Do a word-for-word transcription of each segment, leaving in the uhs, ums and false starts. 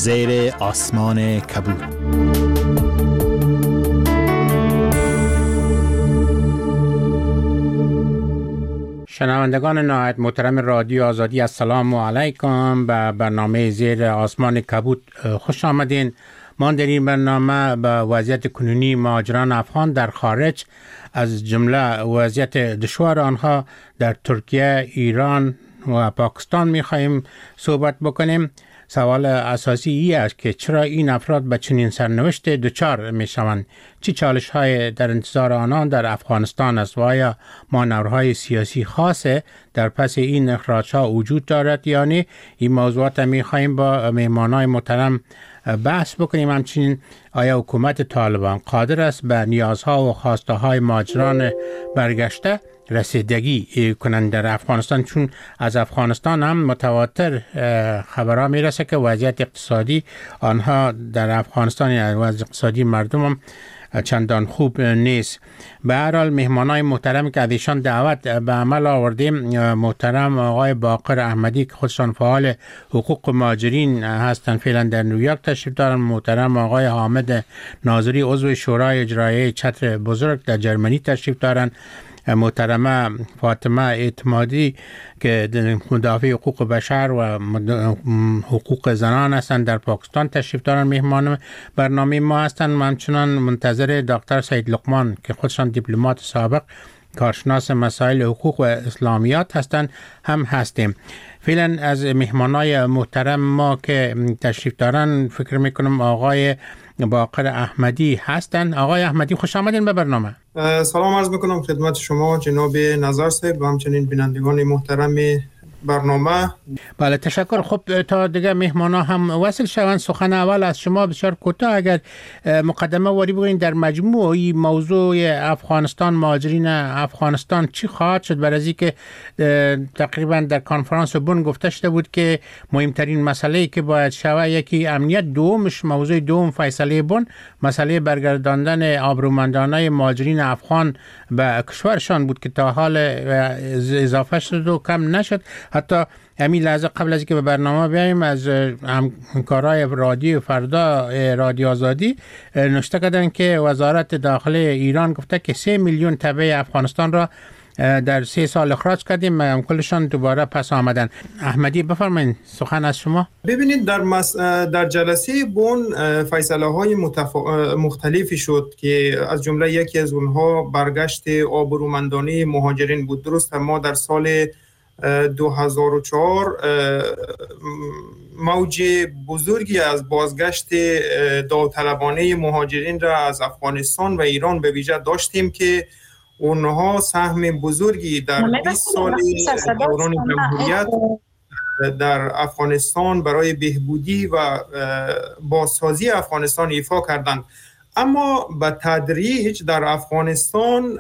زیر آسمان کبود. شنوندگان نهایت محترم رادیو آزادی، السلام علیکم. به برنامه زیر آسمان کبود خوش آمدین. ما در این برنامه به وضعیت کنونی مهاجران افغان در خارج، از جمله وضعیت دشوار آنها در ترکیه، ایران و پاکستان می‌خواهیم صحبت بکنیم. سوال اساسی ای است که چرا این افراد به چنین سرنوشت دچار میشوند؟ چه چالش‌های در انتظار آنان در افغانستان است و آیا مانورهای سیاسی خاصه در پس این اخراج‌ها وجود دارد یا نه؟ این موضوعات می‌خواهیم با مهمانان محترم بحث بکنیم. همچنین آیا حکومت طالبان قادر است به نیازها و خواسته‌های مهاجران برگشته رسیدگی کنند در افغانستان؟ چون از افغانستان هم متواتر خبرها میرسه که وضعیت اقتصادی آنها در افغانستان، یعنی وضع اقتصادی مردم هم چندان خوب نیست. به هر حال مهمانای محترم که از ایشان دعوت به عمل آوردیم، محترم آقای باقر احمدی که خودشان فعال حقوق مهاجرین هستند، فعلا در نیویورک تشریف دارند. محترم آقای حامد ناظری عضو شورای اجرایی چتر بزرگ در جرمنی تشریف دارند. محترمه فاطمه اعتمادی که مدافع حقوق بشر و حقوق زنان هستند در پاکستان تشریف دارند، مهمان برنامه ما هستند. همچنان منتظر دکتر سید لقمان که خودشان دیپلمات سابق کارشناس مسائل حقوق و اسلامیات هستند هم هستیم. فعلا از مهمانای محترم ما که تشریف دارن فکر میکنم آقای باقر احمدی هستن. آقای احمدی خوش آمدین به برنامه. سلام عرض میکنم خدمت شما جناب نظر صاحب و همچنین بینندگان محترم برنامه. بله تشکر. خب تا دیگه مهمانا هم وصل شوند، سخن اول از شما بسیار کوتاه اگر مقدمه واری بگوین در مجموع موضوع افغانستان، مهاجرین افغانستان چی خواهد شد؟ برای از که تقریبا در کنفرانس بن گفته شده بود که مهمترین مسئله که باید شود یکی امنیت، دومش موضوع دوم فیصله بن مسئله برگرداندن آبرومندانه مهاجرین افغان به کشورشان بود که تا حال اضافه شد و کم نشد. حتی همین لحظه قبل از که به برنامه بیاییم از همکارای رادیو فردا رادیو آزادی نوشته کردن که وزارت داخله ایران گفته که سه میلیون تبع افغانستان را در سه سال اخراج کردیم، کلشان دوباره پس آمدن. احمدی بفرمایید، سخن از شما. ببینید در مس... در جلسه بن فیصله های متف... مختلفی شد که از جمله یکی از اونها برگشت آبرومندانه مهاجرین بود. درست ما در سال دو هزار و چهار موج بزرگی از بازگشت داوطلبانه مهاجرین را از افغانستان و ایران به ویژه داشتیم که اونها سهم بزرگی در بیست سال دوران جمهوریت در افغانستان برای بهبودی و بازسازی افغانستان ایفا کردند. اما به تدریج در افغانستان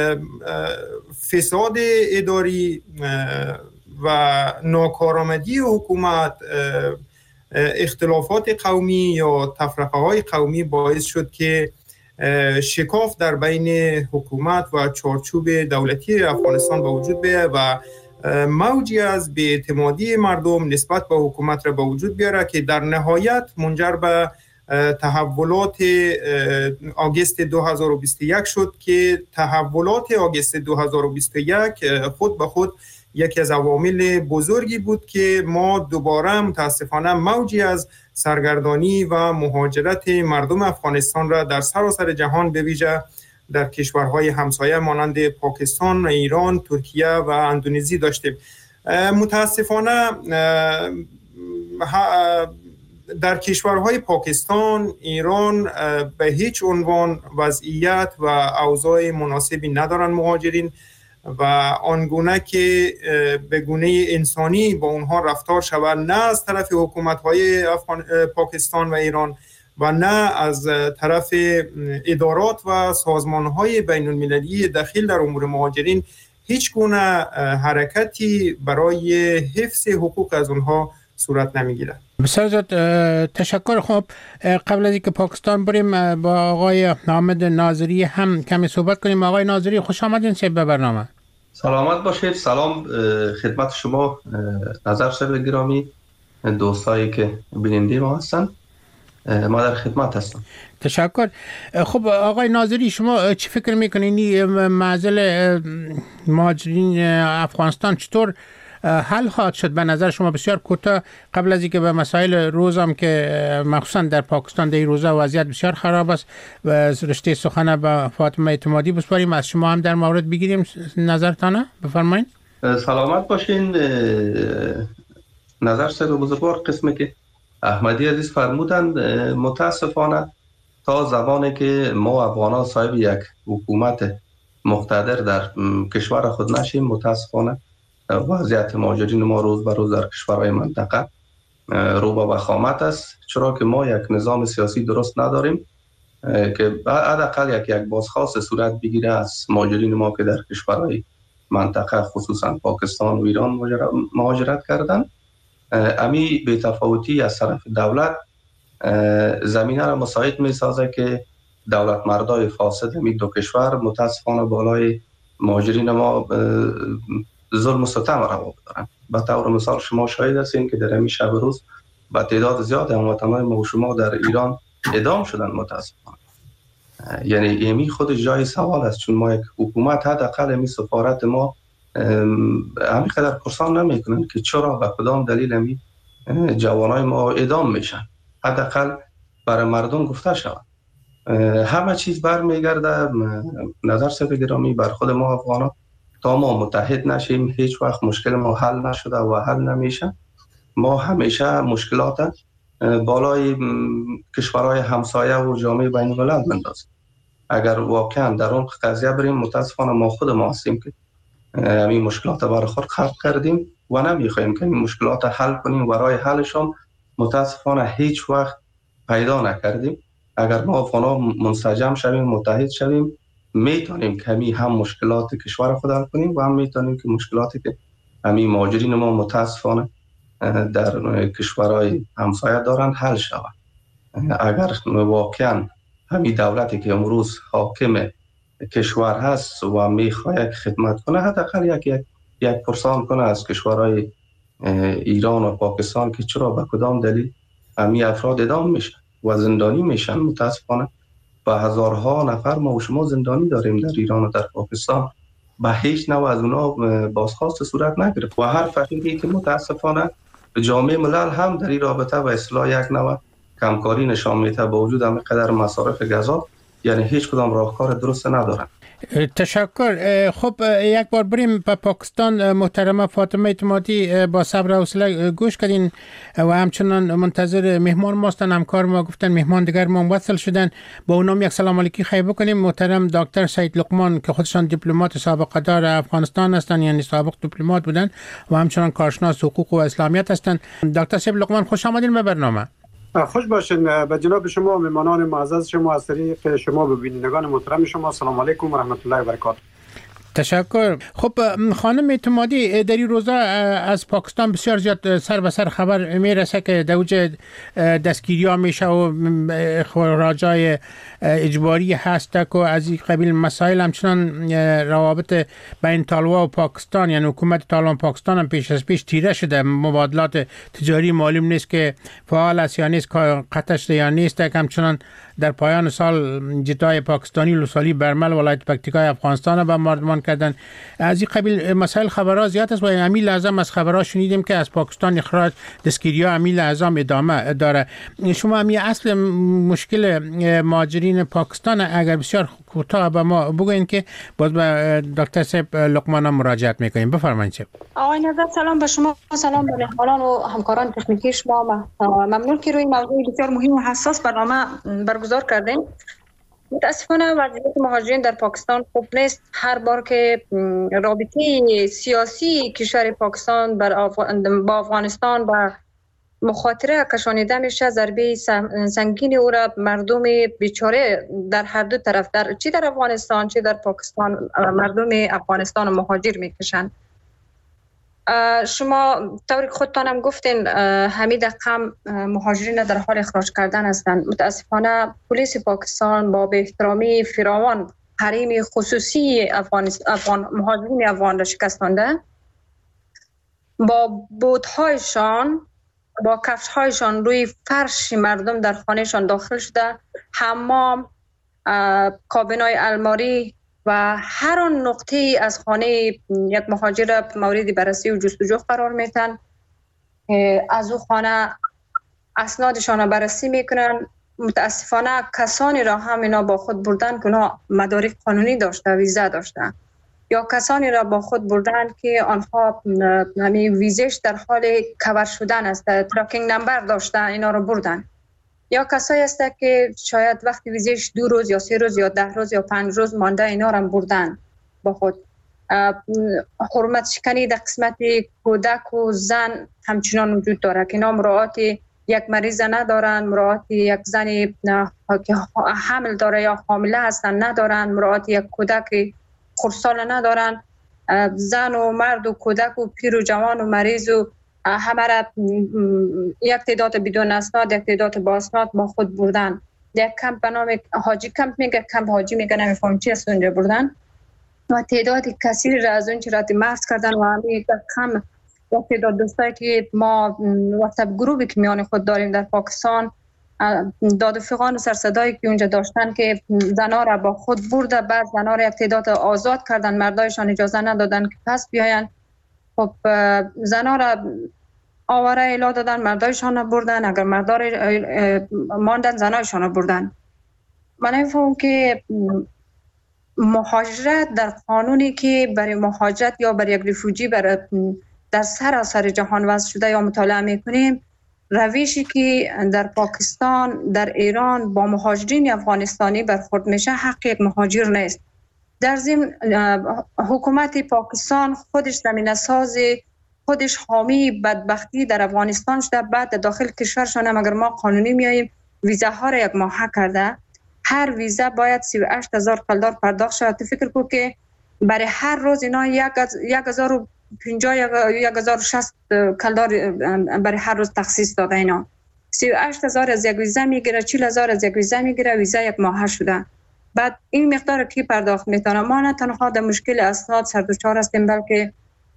فساد اداری و ناکارآمدی حکومت، اختلافات قومی یا تفرقه‌های قومی باعث شد که شکاف در بین حکومت و چارچوب دولتی افغانستان به وجود بیاید و موجی از بی‌اعتمادی مردم نسبت به حکومت را به وجود بیاره که در نهایت منجر به تحولات آگوست دو هزار و بیست و یک شد که تحولات آگوست دو هزار و بیست و یک خود به خود یکی از عوامل بزرگی بود که ما دوباره متاسفانه موجی از سرگردانی و مهاجرت مردم افغانستان را در سراسر جهان به ویژه در کشورهای همسایه مانند پاکستان، ایران، ترکیه و اندونزی داشتیم. متاسفانه در کشورهای پاکستان، ایران به هیچ عنوان وضعیت و اوضاع مناسبی ندارن مهاجرین و آنگونه که به گونه انسانی با اونها رفتار شود، نه از طرف حکومت‌های پاکستان و ایران و نه از طرف ادارات و سازمان‌های بین‌المللی دخیل در امور مهاجرین، هیچ گونه حرکتی برای حفظ حقوق از اونها صورت نمیگیرد. بسیار زیاد تشکر. خب قبل از اینکه پاکستان بریم با آقای حامد ناظری هم کمی صحبت کنیم. آقای ناظری خوش آمدین به برنامه. سلامت باشید. سلام خدمت شما نظر صاحب گرامی دوستایی که بیننده ما هستن، ما در خدمت هستم. تشکر. خب آقای ناظری، شما چی فکر میکنین این معضل مهاجرین افغانستان چطور حل خواهد شد؟ به نظر شما بسیار کوتاه قبل از اینکه به مسائل روزم که مخصوصا در پاکستان در این روزا وضعیت بسیار خراب است و رشته سخن به فاطمه اعتمادی بسپاریم، از شما هم در مورد بگیریم نظرتانه. بفرمایید. سلامت باشین. نظر صاحب بزرگوار قسمی که احمدی عزیز فرمودند، متاسفانه تا زمانی که ما افغان‌ها صاحب یک حکومت مقتدر در کشور خود نشیم، متاسفانه وضعیت مهاجرین ما روز به روز در کشورهای منطقه رو به وخامت است، چرا که ما یک نظام سیاسی درست نداریم که حداقل یک یک بازخواست صورت بگیره از مهاجرین ما که در کشورهای منطقه خصوصا پاکستان و ایران مهاجرت کردن. امی بی‌تفاوتی از طرف دولت زمینه را مساعد می سازه که دولت مردای فاسد امی دو کشور متاسفانه بالای مهاجرین ما ظلم و ستم را بدارن. به طور مثال شما شاهد هستین که در امی شب روز با تعداد زیاد هموطنان ما و شما در ایران اعدام شدن متاسفانه. یعنی امی خود جای سوال است، چون ما یک حکومت حداقل امی سفارت ما همین قدر پرسان نمی کنن که چرا و کدام دلیل امی جوانای ما اعدام میشن. حداقل برای مردم گفته شود. همه چیز برمیگرده نظر صاحب گرامی بر خود ما افغانا. تا ما متحد نشیم هیچ وقت مشکل ما حل نشده و حل نمیشه. ما همیشه مشکلات بالای کشورهای همسایه و جامعه بین الملل بندازیم. اگر واقعا در اون قضیه بریم، متاسفانه ما خود ما هستیم که همین مشکلات برای خود خلق کردیم و نمیخوایم که این مشکلات حل کنیم و راه حلشون متاسفانه هیچ وقت پیدا نکردیم. اگر ما افغانا منسجم شویم، متحد شویم، میتونیم که همین هم مشکلات کشور خود حل کنیم و هم میتونیم که مشکلاتی که همین مهاجرین ما متاسفانه در کشورهای همسایه دارن حل شود. اگر واقعا همین دولتی که امروز حاکم کشور هست و میخواد خدمت کنه، حداقل یک یک یک پرسان کنه از کشورهای ایران و پاکستان که چرا به کدام دلیل همین افراد اعدام میشن و زندانی میشن. متاسفانه با هزارها نفر ما و شما زندانی داریم در ایران و در پاکستان، به هیچ نوع از اونا بازخواست صورت نگرفت و هر فقیری که متاسفانه جامعه ملل هم در این رابطه و اصلاح یک نوع کمکاری نشان میده با وجود همه قدر مصارف غذا، یعنی هیچ کدام راهکار درست ندارن. تشکر. خب یک بار بریم به پاکستان. محترمه فاطمه اعتمادی، با صبر و حوصله گوش کردین و همچنان منتظر مهمان ما هستن. همکار ما گفتن مهمان دیگر ما وصل شدن، با اونم یک سلام علیکی خیر بکنیم. محترم دکتر سید لقمان که خودشان دیپلمات سابقه دار افغانستان هستن، یعنی سابق دیپلمات بودن و همچنان کارشناس حقوق و اسلامیت هستن. دکتر سید لقمان خوش آمدین به برنامه. خوش باشین. به جناب شما مهمانان معزز شما از طریق شما به بینندگان محترم شما سلام علیکم و رحمت الله و برکاته. تشکر. خب خانم اعتمادی، در این روزا از پاکستان بسیار زیاد سر به سر خبر میرسه که دوج دستگیری ها میشه و اخراجای اجباری هست که از این قبیل مسائل. همچنان روابط بین طالبان و پاکستان، یعنی حکومت طالبان پاکستان هم پیش از پیش تیره شده. مبادلات تجاری معلوم نیست که فعال است یا نیست، قطعش یا نیست. همچنان در پایان سال جتای پاکستانی لوسالی برمل ولایت پکتیکای افغانستان به مردمان کردن. از این قبیل مسائل خبرها زیاد است و امی لازم از خبرها شنیدیم که از پاکستان اخراج دستگیری ها امی لازم ادامه داره. شما امی اصل مشکل مهاجرین پاکستان اگر بسیار کوتاه به ما بگوین که باز به دکتر صاحب لقمان مراجعت میکنیم. بفرمایید. آقای نظر سلام به شما، سلام به مهمانان و همکاران تکنیکی شما. ممنون که روی موضوع بسیار مهم و حساس برنامه برگزار کردین. متاسفانه وضعیت مهاجرین در پاکستان خوب نیست. هر بار که رابطه سیاسی کشور پاکستان با افغانستان و مخاطره کشانیده میشه، ضربه سنگین او را مردم بیچاره در هر دو طرف، در چی در افغانستان چی در پاکستان، مردم افغانستان مهاجر میکشند. شما طوری خودتان هم گفتین همین دقیقا مهاجرین در حال اخراج کردن هستند. متاسفانه پلیس پاکستان با به احترامی فراوان حریم خصوصی افغان افغان مهاجرین افغان را شکستانده، با بوت‌هایشان با کفش هایشان روی فرش مردم در خانهشان داخل شده، حمام، کابین های الماری و هر آن نقطه ای از خانه یک مهاجر مورد بررسی و جستجو قرار میتن. از او خانه اسنادشان را بررسی میکنن. متاسفانه کسانی را هم اینا با خود بردن که اونا مدارک قانونی داشته، ویزا داشته، یا کسانی را با خود بردن که آنها همین ویزش در حال کور شدن است، تراکینگ نمبر داشته، اینا را بردن. یا کسایی است که شاید وقتی ویزش دو روز یا سه روز یا ده روز یا پنج روز مانده، اینا را بردن با خود. حرمت شکنی در قسمت کودک و زن همچنان وجود داره که اینا مراعات یک مریض ندارن، مراعات یک زن که حمل داره یا حامله هستن ندارن، مراعات یک کودک خردسال ندارن. زن و مرد و کودک و پیر و جوان و مریض و همه را یک تعداد بدون اسناد، یک تعداد با اسناد با خود بردن. یک کمپ به نام حاجی کمپ میگه، کمپ حاجی میگه، نمیفهم چی است اونجا بردن و تعداد کثیر را از اون چرات مرز کردن. و همین کم یک تعداد دوستایی که ما واتساپ گروهی که میان خود داریم در پاکستان، دادفقان و سرصدایی که اونجا داشتن که زنا را با خود برده، بعد زنا را یک تعداد آزاد کردن، مردایشان اجازه ندادن که پس بیاین. خب زنا را آواره اعلا دادن، مردایشان را بردن، اگر مردا را ماندن زنایشان را بردن. من نمی‌فهمم که مهاجرت در قانونی که برای مهاجرت یا برای یک ریفوجی برای در سراسر جهان وضع شده یا مطالعه میکنیم، روشی که در پاکستان، در ایران با مهاجرین افغانستانی برخورد میشه حق یک مهاجر نیست. در ضمن حکومت پاکستان خودش زمینه ساز، خودش حامی بدبختی در افغانستان شده. بعد داخل کشورشان هم اگر ما قانونی میاییم ویزاها را یک ماه کرده، هر ویزا باید سی و هشت هزار کلدار پرداخت شود. تو فکر کن که برای هر روز اینا یک هزار و پنجاه یا یک هزار و شصت کلدار برای هر روز تخصیص داده. اینا سی و هشت هزار از یک ویزا میگیره، چهل هزار از یک ویزا میگیره، ویزا یک ماه شده. بعد این مقدار کی پرداخت میتونه؟ ما نه تنها در مشکل اسناد سردچار هستیم، بلکه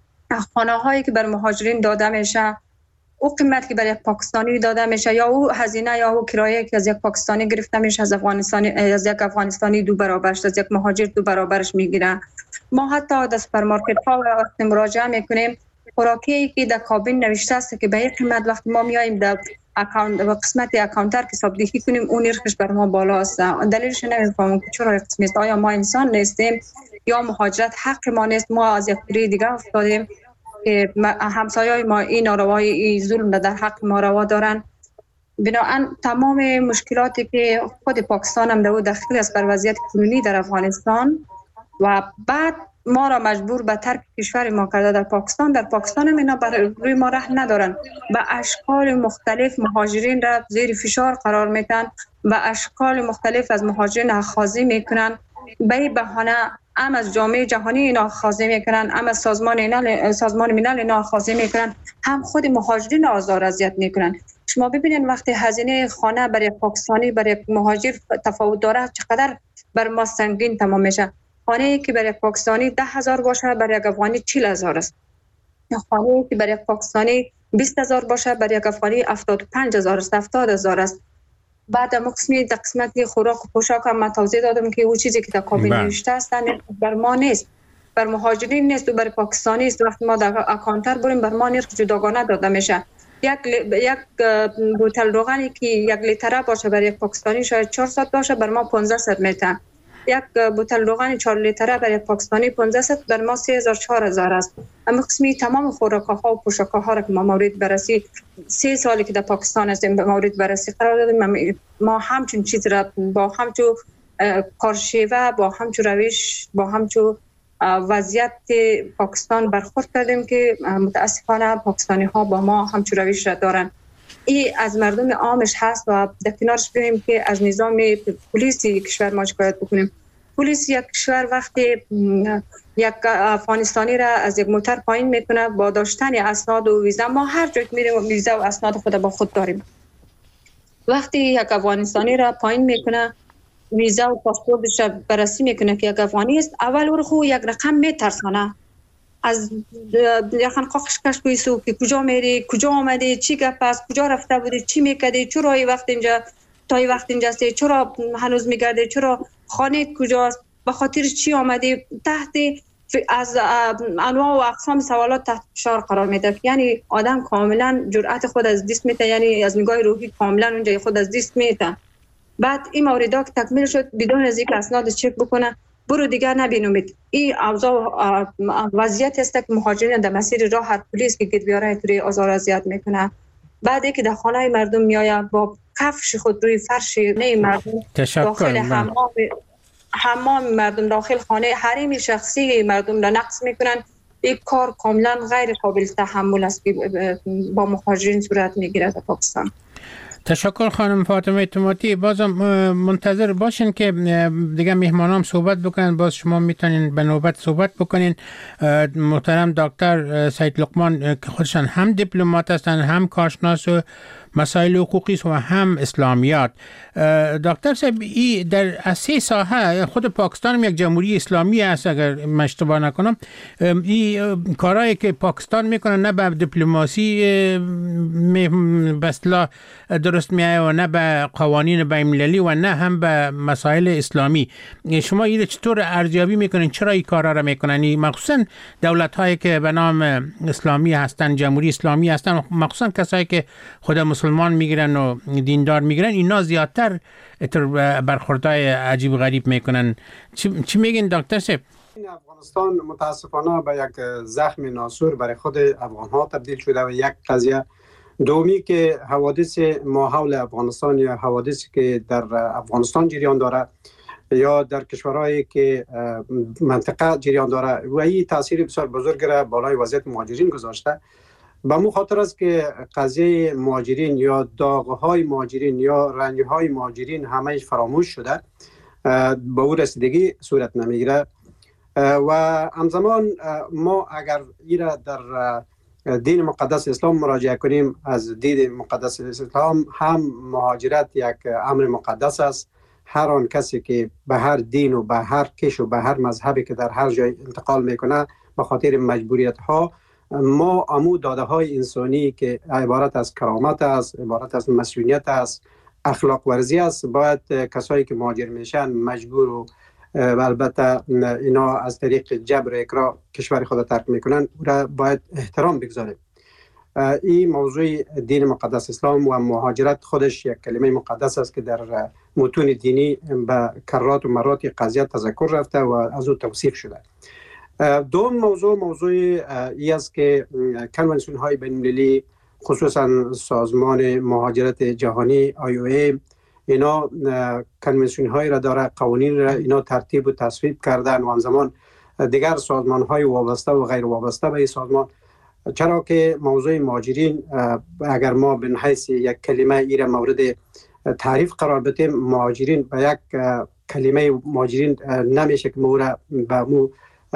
خانه هایی که بر مهاجرین داده میشه، او قیمت که برای یک پاکستانی داده میشه، یا او هزینه یا او کرایه که از یک پاکستانی گرفته میشه، از افغانستانی از یک افغانستانی دو برابرش، از یک مهاجر دو برابرش میگیره. ما حتی در سوپرمارکت ها وقتی مراجعه میکنیم، خوراکی که در کابین نوشته است که به یک قیمت، وقتی ما میایم در اکانت و قسمت اکانتر که حسابدهی کنیم اون نرخش بر ما بالا است. دلیلش نمیفهمم که چرا قسمی است. آیا ما انسان نیستیم یا مهاجرت حق ما نیست؟ ما از یک کوره دیگه افتادیم که همسایه‌های ما این ناروایی، این ظلم در حق ما روا دارن. بنابراین تمام مشکلاتی که خود پاکستان هم در داخل است بر وضعیت کنونی در افغانستان و بعد ما را مجبور به ترک کشور ما کرده در پاکستان. در پاکستان هم اینا بر روی ما رحم ندارن، به اشکال مختلف مهاجرین را زیر فشار قرار میدن، به اشکال مختلف از مهاجرین اخاذی میکنن. به این بهانه هم از جامعه جهانی اینا اخاذی میکنن، هم از سازمان ملل سازمان ملل اینا اخاذی میکنن، هم خود مهاجرین آزار اذیت میکنن. شما ببینید وقتی هزینه خانه برای پاکستانی برای مهاجر تفاوت داره، چقدر بر ما سنگین تمام میشه. خانه ای که برای پاکستانی ده هزار باشه برای یک افغانی چهل هزار است. خانه ای که برای پاکستانی بیست هزار باشه برای یک افغانی هفتاد و پنج هزار است، هفتاد هزار است. بعد مقسمی در قسمت خوراک و پوشاک هم من توضیح دادم که او چیزی که در کابین نوشته است بر ما نیست، بر مهاجرین نیست و بر پاکستانی است. وقتی ما در اکانتر بریم بر ما نرخ جداگانه داده میشه. یک یک بوتل روغنی که یک لیتره باشه برای یک پاکستانی شاید چهارصد باشه، بر ما پانصد میتن. یک بوتل روغن چهار لیتره برای پاکستانی پانصد بر ما سه هزار چهار هزار است. اما قسمی تمام خوراک‌ها و پوشاک‌ها را که ما مورد بررسی سه سالی که در پاکستان هستیم به مورد بررسی قرار دادیم، ما همچون چیز را با همچون کارشیوه، با همچون روش، با همچون وضعیت پاکستان برخورد کردیم که متاسفانه پاکستانی ها با ما همچون روش را دارن. این از مردم عامش هست و در کنارش بگیم که از نظام پلیسی کشور ما شکایت بکنیم. پلیس یک کشور وقتی یک افغانستانی را از یک موتر پایین میکنه با داشتن اسناد و ویزا، ما هر جا که میریم ویزا و اسناد خود با خود داریم. وقتی یک افغانستانی را پایین میکنه ویزا و پاسپورتش بررسی میکنه که یک افغانی است، اول او خو یک رقم میترسانه از یخن قاقش کش کویسو که کجا میری، کجا آمدی، چی گپ است، کجا رفته بودی، چی میکردی، چرا این وقت اینجا تا این وقت اینجا هستی، چرا هنوز میگردی، چرا خانه کجاست، به خاطر چی آمدی، تحت از انواع و اقسام سوالات تحت فشار قرار میده. یعنی آدم کاملا جرأت خود از دست میده، یعنی از نگاه روحی کاملا اونجا خود از دست میده. بعد این موردا که تکمیل شد بدون از اینکه اسناد چک بکنه برو دیگر نبینید. این اوضاع وضعیت است که مهاجرین در مسیر راه هر پلیس که گدبیاره توی آزار اذیت میکنه. بعد که در خانه مردم میآید با کفش خود روی فرش نه مردم داخل حمام حمام مردم داخل خانه حریم شخصی مردم را نقض میکنن. این کار کاملا غیر قابل تحمل است که با مهاجرین صورت میگیره در پاکستان. تشکر خانم فاطمه اعتمادی. بازم منتظر باشین که دیگه مهمانام صحبت بکنن، باز شما میتونین به نوبت صحبت بکنین. محترم دکتر سید لقمان که خودشان هم دیپلمات هستن، هم کارشناس و مسائل حقوقی و هم اسلامیات. دکتر صاحب این در سه ساحه خود پاکستان یک جمهوری اسلامی است اگر من اشتباه نکنم. این کارهایی که پاکستان میکنه نه به دیپلماسی به اصطلاح درست میایه و نه به قوانین بین‌المللی و نه هم به مسائل اسلامی. شما این چطور ارزیابی میکنین؟ چرا این کارا را میکنن؟ مخصوصا دولت هایی که به نام اسلامی هستن، جمهوری اسلامی هستن، مخصوصا کسایی که خود مسلمان میگیرن و دیندار میگیرن، اینا زیادتر برخوردهای عجیب غریب میکنن. چی, چی میگین دکتر صاحب؟ افغانستان متاسفانه به یک زخم ناسور برای خود افغان ها تبدیل شده و یک قضیه. دومی که حوادث ما حول افغانستان یا حوادثی که در افغانستان جریان داره یا در کشورهایی که منطقه جریان داره و این تاثیر بسیار بزرگ را بالای وضعیت مهاجرین گذاشته. به مو خاطر است که قضیه مهاجرین یا داغ‌های مهاجرین یا رنج‌های مهاجرین همه فراموش شده، به او رسیدگی صورت نمیگیره و همزمان ما اگر ایرا در دین مقدس اسلام مراجعه کنیم، از دین مقدس اسلام هم مهاجرت یک امر مقدس است. هر آن کسی که به هر دین و به هر کش و به هر مذهبی که در هر جای انتقال میکنه به خاطر مجبوریت ها، ما امو داده های انسانی که عبارت از کرامت است، عبارت از مسئولیت است، اخلاق ورزی است، باید کسایی که مهاجر میشن مجبور و البته اینا از طریق جبر و اکراه کشور خود ترک میکنن او را باید احترام بگذاریم. این موضوع دین مقدس اسلام و مهاجرت خودش یک کلمه مقدس است که در متون دینی به کرات و مرات قضیه تذکر رفته و از او توصیف شده. دوم موضوع موضوع ای است که کنونسیون های بین المللی خصوصا سازمان مهاجرت جهانی آی او ای اینا کنونسیون های را داره، قوانین را اینا ترتیب و تصویب کردن و همزمان دیگر سازمان های وابسته و غیر وابسته به این سازمان. چرا که موضوع مهاجرین اگر ما به حیث یک کلمه ایره مورد تعریف قرار بدیم، مهاجرین به یک کلمه مهاجرین نمیشه که مورد به مو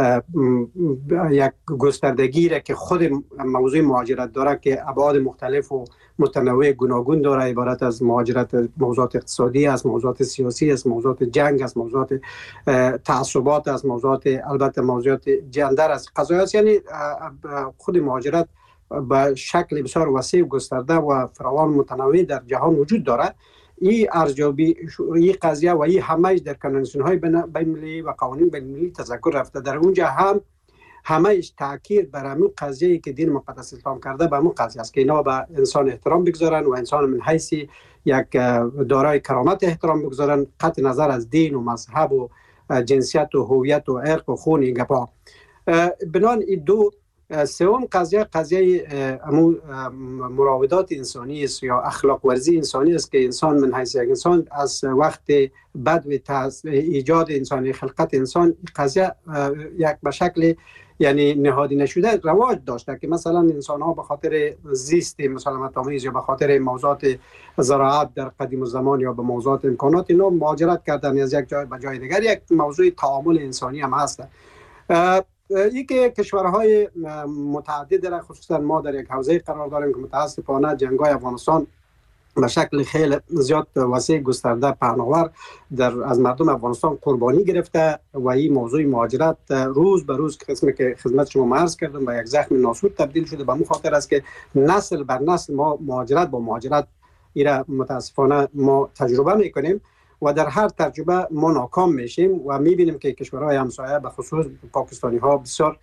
یک گستردگی را که خود موضوع مهاجرت داره که ابعاد مختلف و متنوع گوناگون داره، عبارت از مهاجرت موضوعات اقتصادی است، موضوعات سیاسی است، موضوعات جنگ است، موضوعات تعصبات است، موضوعات البته موضوعات جندر است، قضایا است. یعنی خود مهاجرت به شکل بسیار وسیع و گسترده و فراوان متنوع در جهان وجود داره. این ارزیابی این قضیه و این همه در کنونسیون های بین المللی و قوانین بین المللی تذکر رفته. در اونجا هم همهش تاکید بر همون قضیه‌ای که دین مقدس اسلام کرده به همون قضیه است که اینا به انسان احترام بگذارن و انسان من حیث یک دارای کرامت احترام بگذارن، قطع نظر از دین و مذهب و جنسیت و هویت و عرق و خون این گپا. بنان این دو سوم قضیه قضیه امو مراودات انسانی است یا اخلاق ورزی انسانی است که انسان من حیث یک انسان از وقت بد و ایجاد انسانی خلقت انسان قضیه یک به شکل یعنی نهادی نشده رواج داشته که مثلا انسان ها به خاطر زیست مسالمت آمیز یا به خاطر موضوعات زراعت در قدیم الزمان یا به موضوعات امکانات اینا مهاجرت کردن از یک جای به جای دیگر. یک موضوع تعامل انسانی هم هست. این که کشورهای متعدد را خصوصا ما در یک حوزه قرار داریم که متاسفانه جنگ‌های افغانستان به شکل خیلی زیاد وسیع گسترده پهناور در از مردم افغانستان قربانی گرفته و این موضوع مهاجرت روز به روز قسمی که خدمت شما عرض کردم به یک زخم ناسور تبدیل شده. به مخاطر است که نسل بر نسل ما مهاجرت با مهاجرت ایره متاسفانه ما تجربه میکنیم و در هر تجربه ما ناکام میشیم و میبینیم که کشورهای همسایه به خصوص پاکستانی ها بسیار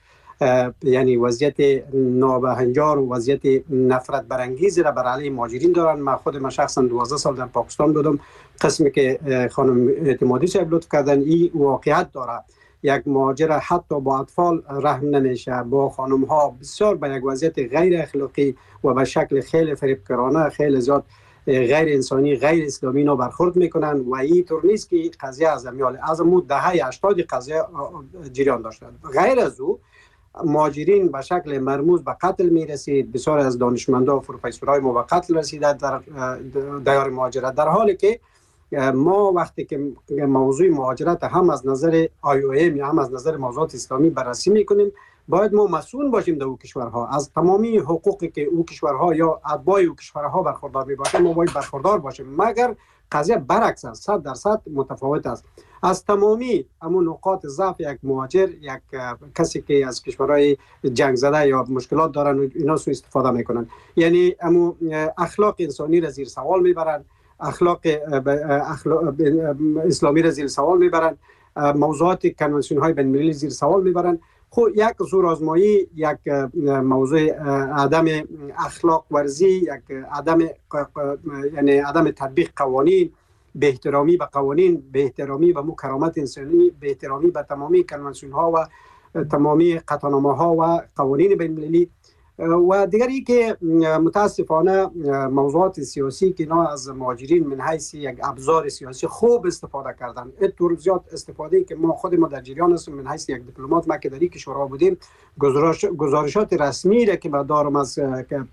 یعنی وضعیت نابهنجار و وضعیت نفرت برانگیزی را بر علیه مهاجرین دارن. من خود من شخصا دوازده سال در پاکستان بودم. قسمی که خانم اعتمادی صاحب لطف کردن این واقعیت داره. یک مهاجر حتی با اطفال رحم نمیشه، با خانم ها بسیار به یک وضعیت غیر اخلاقی و به شکل خیلی فریبکارانه خیلی زیاد غیر انسانی غیر اسلامی نا برخورد میکنن و این طور نیست که قضیه از امیال از مود دهه هشتاد قضیه جریان داشته. غیر از او مهاجرین به شکل مرموز به قتل میرسید. بسیار از دانشمندان و پروفسورهای ما به قتل رسیده در دیار مهاجرت، در حالی که ما وقتی که موضوع مهاجرت هم از نظر آی او ام یا هم از نظر موضوعات اسلامی بررسی میکنیم، باید ما مسئول باشیم در او کشورها از تمامی حقوقی که او کشورها یا اتباع او کشورها برخوردار میباشند. ما باید برخوردار باشیم، مگر قضیه برعکس است، صد درصد متفاوت است. از تمامی همون نقاط ضعف یک مهاجر، یک کسی که از کشورهای جنگ زده یا مشکلات دارن و اینا سو استفاده میکنن، یعنی همون اخلاق انسانی را زیر سوال میبرن، اخلاق, اخلاق اسلامی را زیر سوال میبرن، موضوعات کنوانسیون های بین المللی زیر سوال میبرن. خب یک زورآزمایی، یک موضوع عدم اخلاق ورزی، یک عدم یعنی عدم تطبیق قوانین، به احترامی به قوانین، به احترامی به مو کرامت انسانی، به احترامی به تمامی کنوانسیون ها و تمامی قطعنامه ها و قوانین بین المللی. و دیگری که متاسفانه موضوعات سیاسی که اینا از مهاجرین من حیث یک ابزار سیاسی خوب استفاده کردن، اینطور زیاد استفاده که ما خود ما در جریان هستیم. من حیث یک دیپلمات ما که در این کشورها بودیم گزارش گزارشات رسمی را که ما دارم از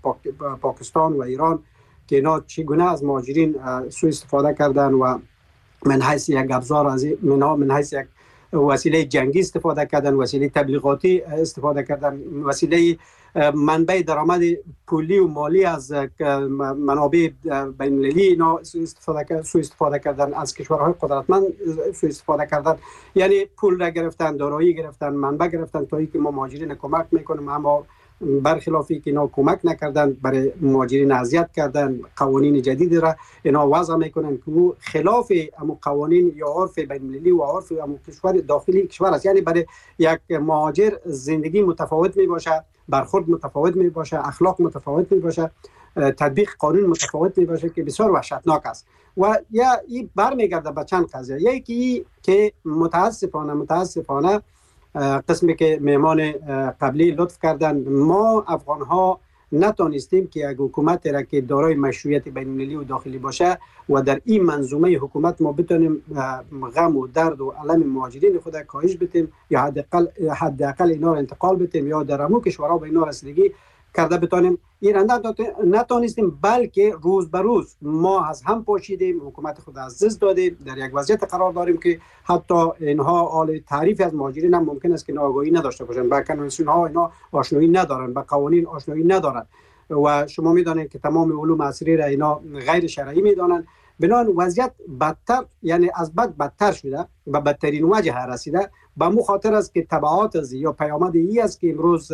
پاکستان و ایران که اینا چگونه از مهاجرین سوء استفاده کردن و من حیث یک ابزار از منها من حیث یک وسیله جنگی استفاده کردن، وسیله تبلیغاتی استفاده کردن، وسیله منبع درآمد پولی و مالی از منابع بین‌المللی اینا استفاده سوء استفاده کردن، از کشورهای قدرتمند سوء استفاده کردن، یعنی پول را گرفتن، دارایی گرفتن، منبع گرفتن تا اینکه ما مهاجرین کمک میکنیم، اما برخلافی که اینا کمک نکردن، برای مهاجرین اذیت کردن، قوانین جدید را اینا وضع میکنن که خلاف امو قوانین یا عرف بین المللی و عرف امو کشور داخلی کشور است. یعنی برای یک مهاجر زندگی متفاوت می باشه، برخورد متفاوت می باشه، اخلاق متفاوت می باشه، تطبیق قانون متفاوت می باشه که بسیار وحشتناک است. و یا این برمیگرده به چند قضیه. یکی که متاسفانه متاسفانه قسمی که مهمان قبلی لطف کردن، ما افغان ها نتونستیم که یک حکومت را که دارای مشروعیت بین المللی و داخلی باشه و در این منظومه حکومت ما بتونیم غم و درد و الم مهاجرین خود کاهش بدیم یا حداقل حداقل اینا را انتقال بدیم یا در همون کشورها به اینا رسیدگی کرده بتونیم. این نتونستیم، بلکه روز به روز ما از هم پاشیدیم، حکومت خود از دست دادیم، در یک وضعیت قرار داریم که حتی اینها حال تعریف از مهاجرین هم ممکن است که آگاهی نداشته باشند، با کنوانسیون ها اینا آشنایی ندارن، با قوانین آشنایی ندارن و شما میدانید که تمام علوم عصری را اینا غیر شرعی میدانند. بنابراین وضعیت بدتر، یعنی از بد بدتر شده و بدترین وجه رسیده. به مو خاطر است که تبعات از یا پیامد ای است که امروز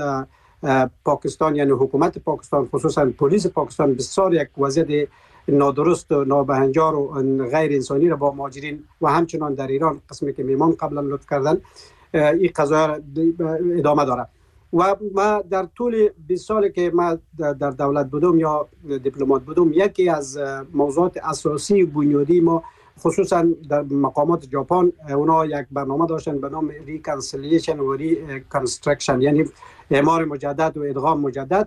پاکستان یعنی حکومت پاکستان خصوصا پلیس پاکستان بسیار یک وضعیت نادرست و نابهنجار و غیر انسانی را با مهاجرین و همچنان در ایران قسمی که میمان قبلا لطف کردن این قضایا ادامه داره. و ما در طول بیست سالی که ما در دولت بودم یا دیپلمات بودم، یکی از موضوعات اساسی بنیادی ما خصوصا در مقامات ژاپن اونا یک برنامه داشتن به نام ریکانسیلیشن و ریکانستراکشن، یعنی اعمار مجدد و ادغام مجدد،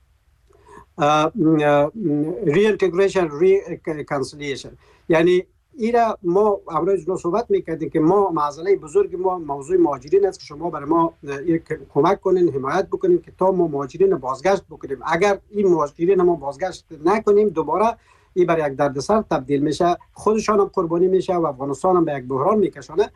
ری اینتگریشن ریکانسیلیشن. یعنی ایرا ما امروز نو صحبت میکردیم که ما معضله بزرگ ما موضوع مهاجرین است که شما برای ما کمک کنین، حمایت بکنین که تا ما مهاجرین بازگشت بکنیم. اگر این مهاجرین ما بازگشت نکنیم دوباره این برای یک دردسر تبدیل میشه، خودشان هم قربانی میشه و افغانستان هم به یک بحران میکشانه.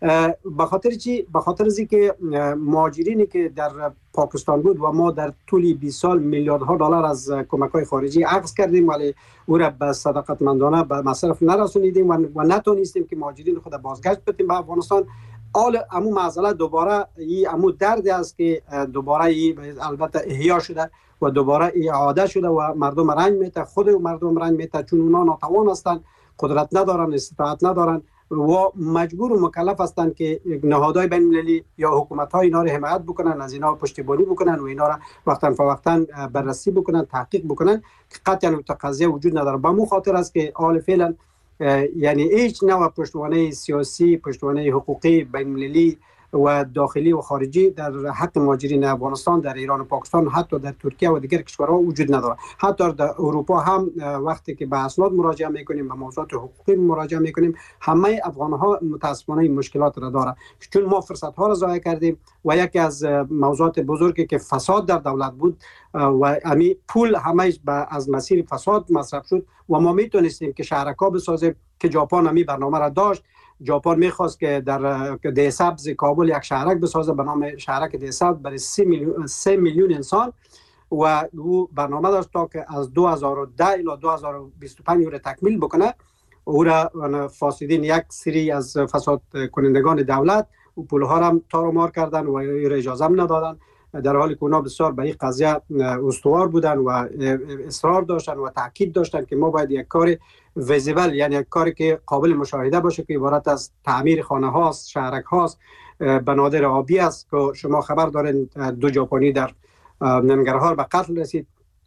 به خاطر چی؟ به خاطر از اینکه مهاجرینی که در پاکستان بود و ما در طول بیست سال میلیاردها دلار از کمک‌های خارجی اخذ کردیم ولی او را به صداقتمندانه به مصرف نرسونیدیم و, و نتونستیم که مهاجرین خود بازگشت بدیم به افغانستان. حال امو معضله دوباره ای امو درد است که دوباره ای البته احیا شده و دوباره اعاده شده و مردم رنج میته، خود مردم رنج میته، چون اونا ناتوان هستند، قدرت ندارن، استطاعت ندارن و مجبور و مکلف هستند که نهادهای بین المللی یا حکومت‌های اینا را حمایت بکنن، از اینا پشتیبانی بکنن و اینا را وقتا فوقتا بررسی بکنن، تحقیق بکنن که قطعا قضیه وجود نداره. به مو خاطر است که حال فعلا یعنی هیچ نوع پشتوانه سیاسی، پشتوانه حقوقی بین المللی و داخلی و خارجی در حق مهاجرین افغانستان در ایران و پاکستان، حتی در ترکیه و دیگر کشورها وجود نداره. حتی در اروپا هم وقتی که به اسناد مراجعه میکنیم، به موضوعات حقوقی مراجعه میکنیم، همه افغانها متاسفانه این مشکلات را داره، چون ما فرصت ها را ضایع کردیم و یکی از موضوعات بزرگی که فساد در دولت بود و امی پول همه از مسیر فساد مصرف شد و ما میتونستیم که شهرک‌ها بسازیم که ژاپن امی برنامه را داشت. ژاپن میخواست که در ده سبز کابل یک شهرک بسازه به نام شهرک ده سبز برای سه میلیون سه میلیون انسان و او برنامه داشت تا که از دو هزار و ده الی دو هزار و بیست و پنج تکمیل بکنه. او را فاسدین یک سری از فساد کنندگان دولت و پولها را تار و مار کردن و اجازه هم ندادن، در حالی که اونا بسیار به این قضیه استوار بودن و اصرار داشتن و تاکید داشتن که ما باید یک کار ویزیبل، یعنی یک کاری که قابل مشاهده باشه که عبارت از تعمیر خانه هاست، شهرک هاست، بنادر آبی است که شما خبر دارین دو ژاپنی در ننگرهار به قتل رسید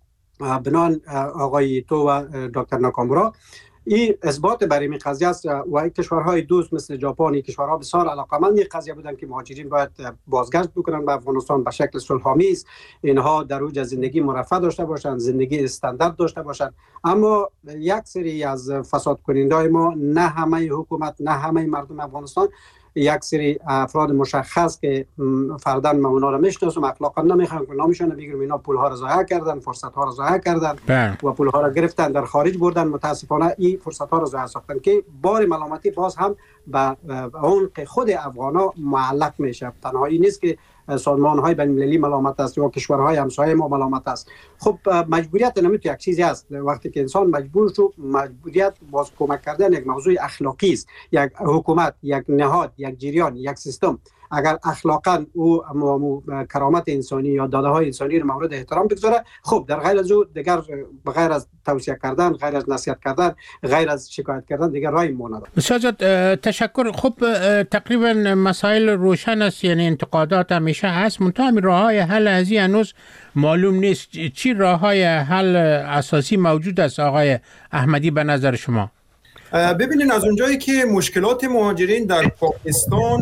بنان آقای تو و دکتر ناکامورا. این اثبات برای این قضیه است و کشورهای دوست مثل ژاپن، کشورها بسیار علاقمند این قضیه بودن که مهاجرین باید بازگشت بکنن به افغانستان به شکل صلح‌آمیز، اینها در اوج زندگی مرفه داشته باشند، زندگی استاندارد داشته باشند. اما یک سری از فساد کننده‌های ما، نه همه حکومت، نه همه مردم افغانستان، یک سری افراد مشخص که فرداً ما اونا رو میشناسم، اخلاقا نمیخوام که نامشون بگیرم، اینا پول‌ها رو ضایع کردن، فرصت‌ها رو ضایع کردن بله. و پول‌ها رو گرفتن در خارج بردن. متاسفانه این فرصت‌ها رو ضایع ساختن که بار ملامتی باز هم به عمق خود افغانا معلق میشه. تنهایی نیست که سازمان‌های بین‌المللی ملامت است یا کشورهای همسایه ما ملامت است. خب مجبوریت نمیتونه یک چیزی است. وقتی که انسان مجبور شد، مجبوریت باز کمک کردن یک موضوع اخلاقی است. یک حکومت، یک نهاد، یک جریان، یک سیستم اگر اخلاقاً او کرامت انسانی یا داده‌های انسانی رو مورد احترام بگذاره، خب در غیر از او دیگر بغیر از توصیه کردن، غیر از نصیحت کردن، غیر از شکایت کردن دیگر راهی ما نداره. استاد تشکر. خب تقریبا مسائل روشن است، یعنی انتقادات همیشه هست، منتها راه‌های حل از این هنوز معلوم نیست. چی راه‌های حل اساسی موجود است آقای احمدی به نظر شما؟ ببینین از اونجایی که مشکلات مهاجرین در پاکستان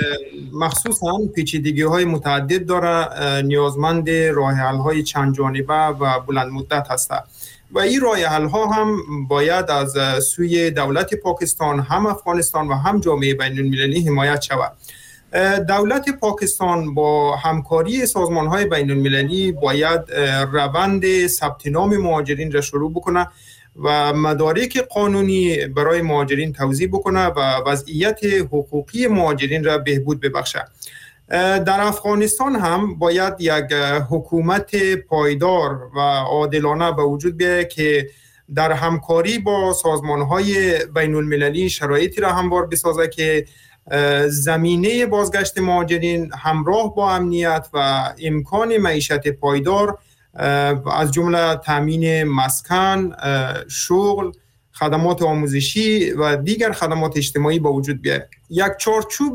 مخصوصاً پیچیدگی‌های متعدد داره، نیازمند راه حل‌های چند جانبه و بلند مدت هست و این راه حل‌ها هم باید از سوی دولت پاکستان، هم افغانستان و هم جامعه بین‌المللی حمایت شود. دولت پاکستان با همکاری سازمان‌های بین‌المللی باید روند ثبت نام مهاجرین را شروع بکنه و مدارک قانونی برای مهاجرین توزیع بکنه و وضعیت حقوقی مهاجرین را بهبود ببخشه. در افغانستان هم باید یک حکومت پایدار و عادلانه به وجود بیاید که در همکاری با سازمان‌های بین‌المللی شرایطی را هموار بسازه که زمینه بازگشت مهاجرین همراه با امنیت و امکان معیشت پایدار از جمله تامین مسکن، شغل، خدمات آموزشی و دیگر خدمات اجتماعی با وجود بیاید. یک چارچوب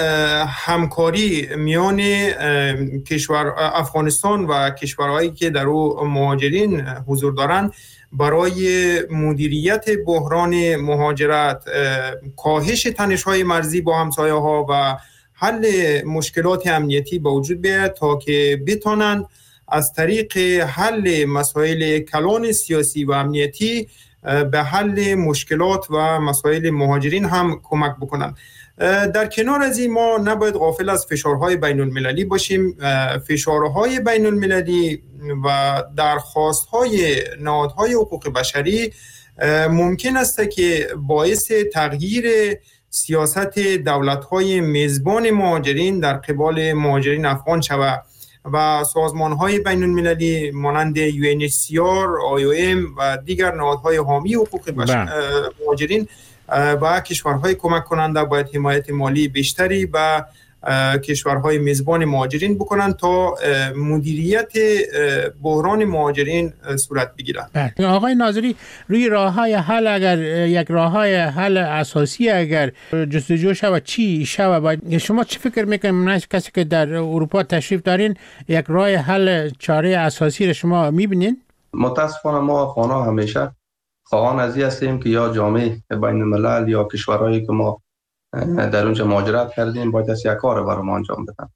همکاری میان کشور افغانستان و کشورهایی که در او مهاجرین حضور دارند برای مدیریت بحران مهاجرت، کاهش تنش‌های مرزی با همسایه‌ها و حل مشکلات امنیتی با وجود بیاید تا که بتوانند از طریق حل مسائل کلان سیاسی و امنیتی به حل مشکلات و مسائل مهاجرین هم کمک بکنند. در کنار از این ما نباید غافل از فشارهای بین المللی باشیم. فشارهای بین المللی و درخواستهای نهادهای حقوق بشری ممکن است که باعث تغییر سیاست دولت‌های میزبان مهاجرین در قبال مهاجرین افغان شود و سازمان‌های بین‌المللی مانند یو ان اچ سی آر، آی او ام و دیگر نهادهای حامی حقوق بشر مهاجرین و کشورهای کمک کننده باید حمایت مالی بیشتری به کشورهای میزبان مهاجرین بکنن تا مدیریت بحران مهاجرین صورت بگیرد. آقای ناظری، روی راه‌های حل اگر یک راه‌های حل اساسی اگر جستجو شود چی شود؟ باید شما چه فکر میکنید؟ من کسی که در اروپا تشریف دارین یک راه حل چاره اساسی را شما میبینین؟ متاسفانه ما افغان‌ها همیشه خواهان ازی هستیم که یا جامعه بین الملل یا کشورهایی که ما در اونجا مهاجرت کردیم باید از یک کار برای ما انجام بدن.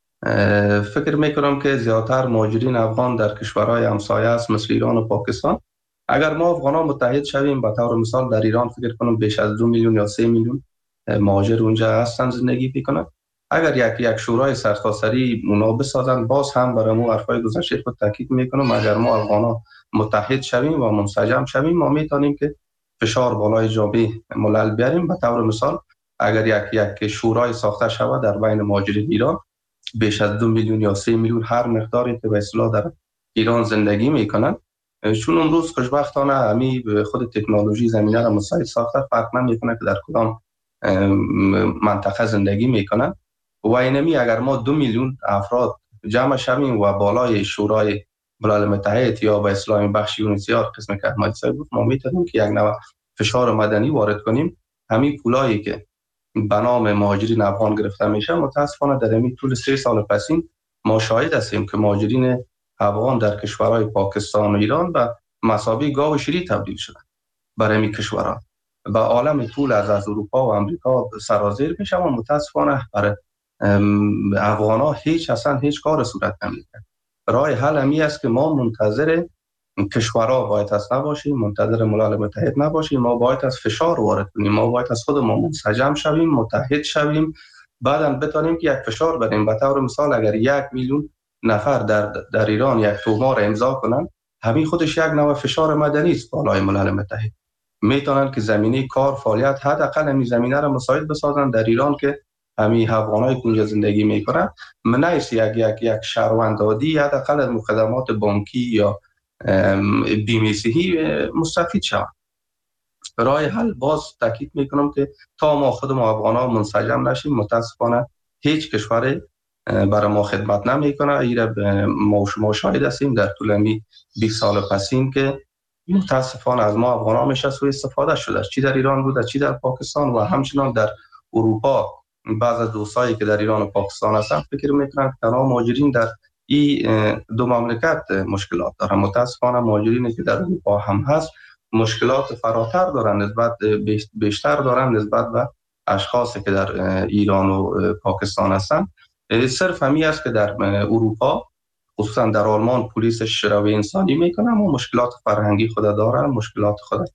فکر میکنم که زیادتر مهاجرین افغان در کشورهای همسایه است مثل ایران و پاکستان. اگر ما افغان‌ها متحد شویم، به طور مثال در ایران فکر کنم بیش از دو میلیون یا سه میلیون مهاجر اونجا هستن زندگی میکنن. اگر یک یک شورای سرتاسری اونا بسازن، باز هم برای ما حرفای گذشته خود تاکید میکنم اگر ما افغان‌ها متحد شویم و منسجم شویم ما میتونیم که فشار بالای جامعه ملل بیاریم. به طور مثال اگر یک یک شورای ساخته شود در بین مهاجرین ایران، بیش از دو میلیون یا سه میلیون هر مقداری که به اصطلاح در ایران زندگی میکنن، چون امروز خوشبختانه همی خود تکنولوژی زمینه را مساعد ساخته، فرق نمیکنه که در کدام منطقه زندگی میکنن و اینمی اگر ما دو میلیون افراد جمع شویم و بالای شورای ملل متحد یا به اصطلاح بخش یونیسیار قسم که احمدی صاحب گفت، ما میتونیم که یک نوع فشار مدنی وارد کنیم. همین پولایی که به نام مهاجرین افغان گرفته میشه، متاسفانه در همین طول سه سال پسین ما شاهد هستیم که مهاجرین افغان در کشورهای پاکستان و ایران به مثابه گاو شیری تبدیل شدن. برای همین کشورها به عالم طول از از اروپا و امریکا سرازیر میشه و متاسفانه برای افغان‌ها هیچ اصلا هیچ کار صورت نمیگیره. راه حل همی است که ما منتظر کشورها باید از نباشیم، منتظر ملل متحد نباشیم، ما باید از فشار وارد کنیم، ما باید از خودمون منسجم شویم، متحد شویم، بعداً بتونیم که یک فشار بریم. به طور مثال اگر یک میلیون نفر در در ایران یک تومار امضا کنن، همین خودش یک نوع فشار مدنی است بالای ملل متحد. میتونن که زمینه کار فعالیت حداقل همین زمینه را مساعد بسازن در ایران که همین افغانای اونجا زندگی میکنن منیس یک یک یک شهروندادی حداقل از خدمات بانکی یا بیمه صحی مستفید شود. راه حل باز تاکید میکنم که تا ما خود ما افغان‌ها منسجم نشیم، متاسفانه هیچ کشوری برای ما خدمت نمیکنه. ایره ما شما شاهد هستیم در طول بیست سال پسین که متاسفانه از ما افغان‌ها میشه سوء استفاده شده، چی در ایران بوده چی در پاکستان و همچنان در اروپا. بعض از دوستایی که در ایران و پاکستان هستن فکر میکنن که تنها مهاجرین در این دو مملکت مشکلات دارن. متاسفانه مهاجرینی که در اروپا هم هست مشکلات فراتر دارن، نسبت بیشتر دارن نسبت به اشخاصی که در ایران و پاکستان هستن. صرف همی است که در اروپا خصوصا در آلمان پلیسش شروع انسانی میکنه اما مشکلات فرهنگی خود داره، مشکلات خود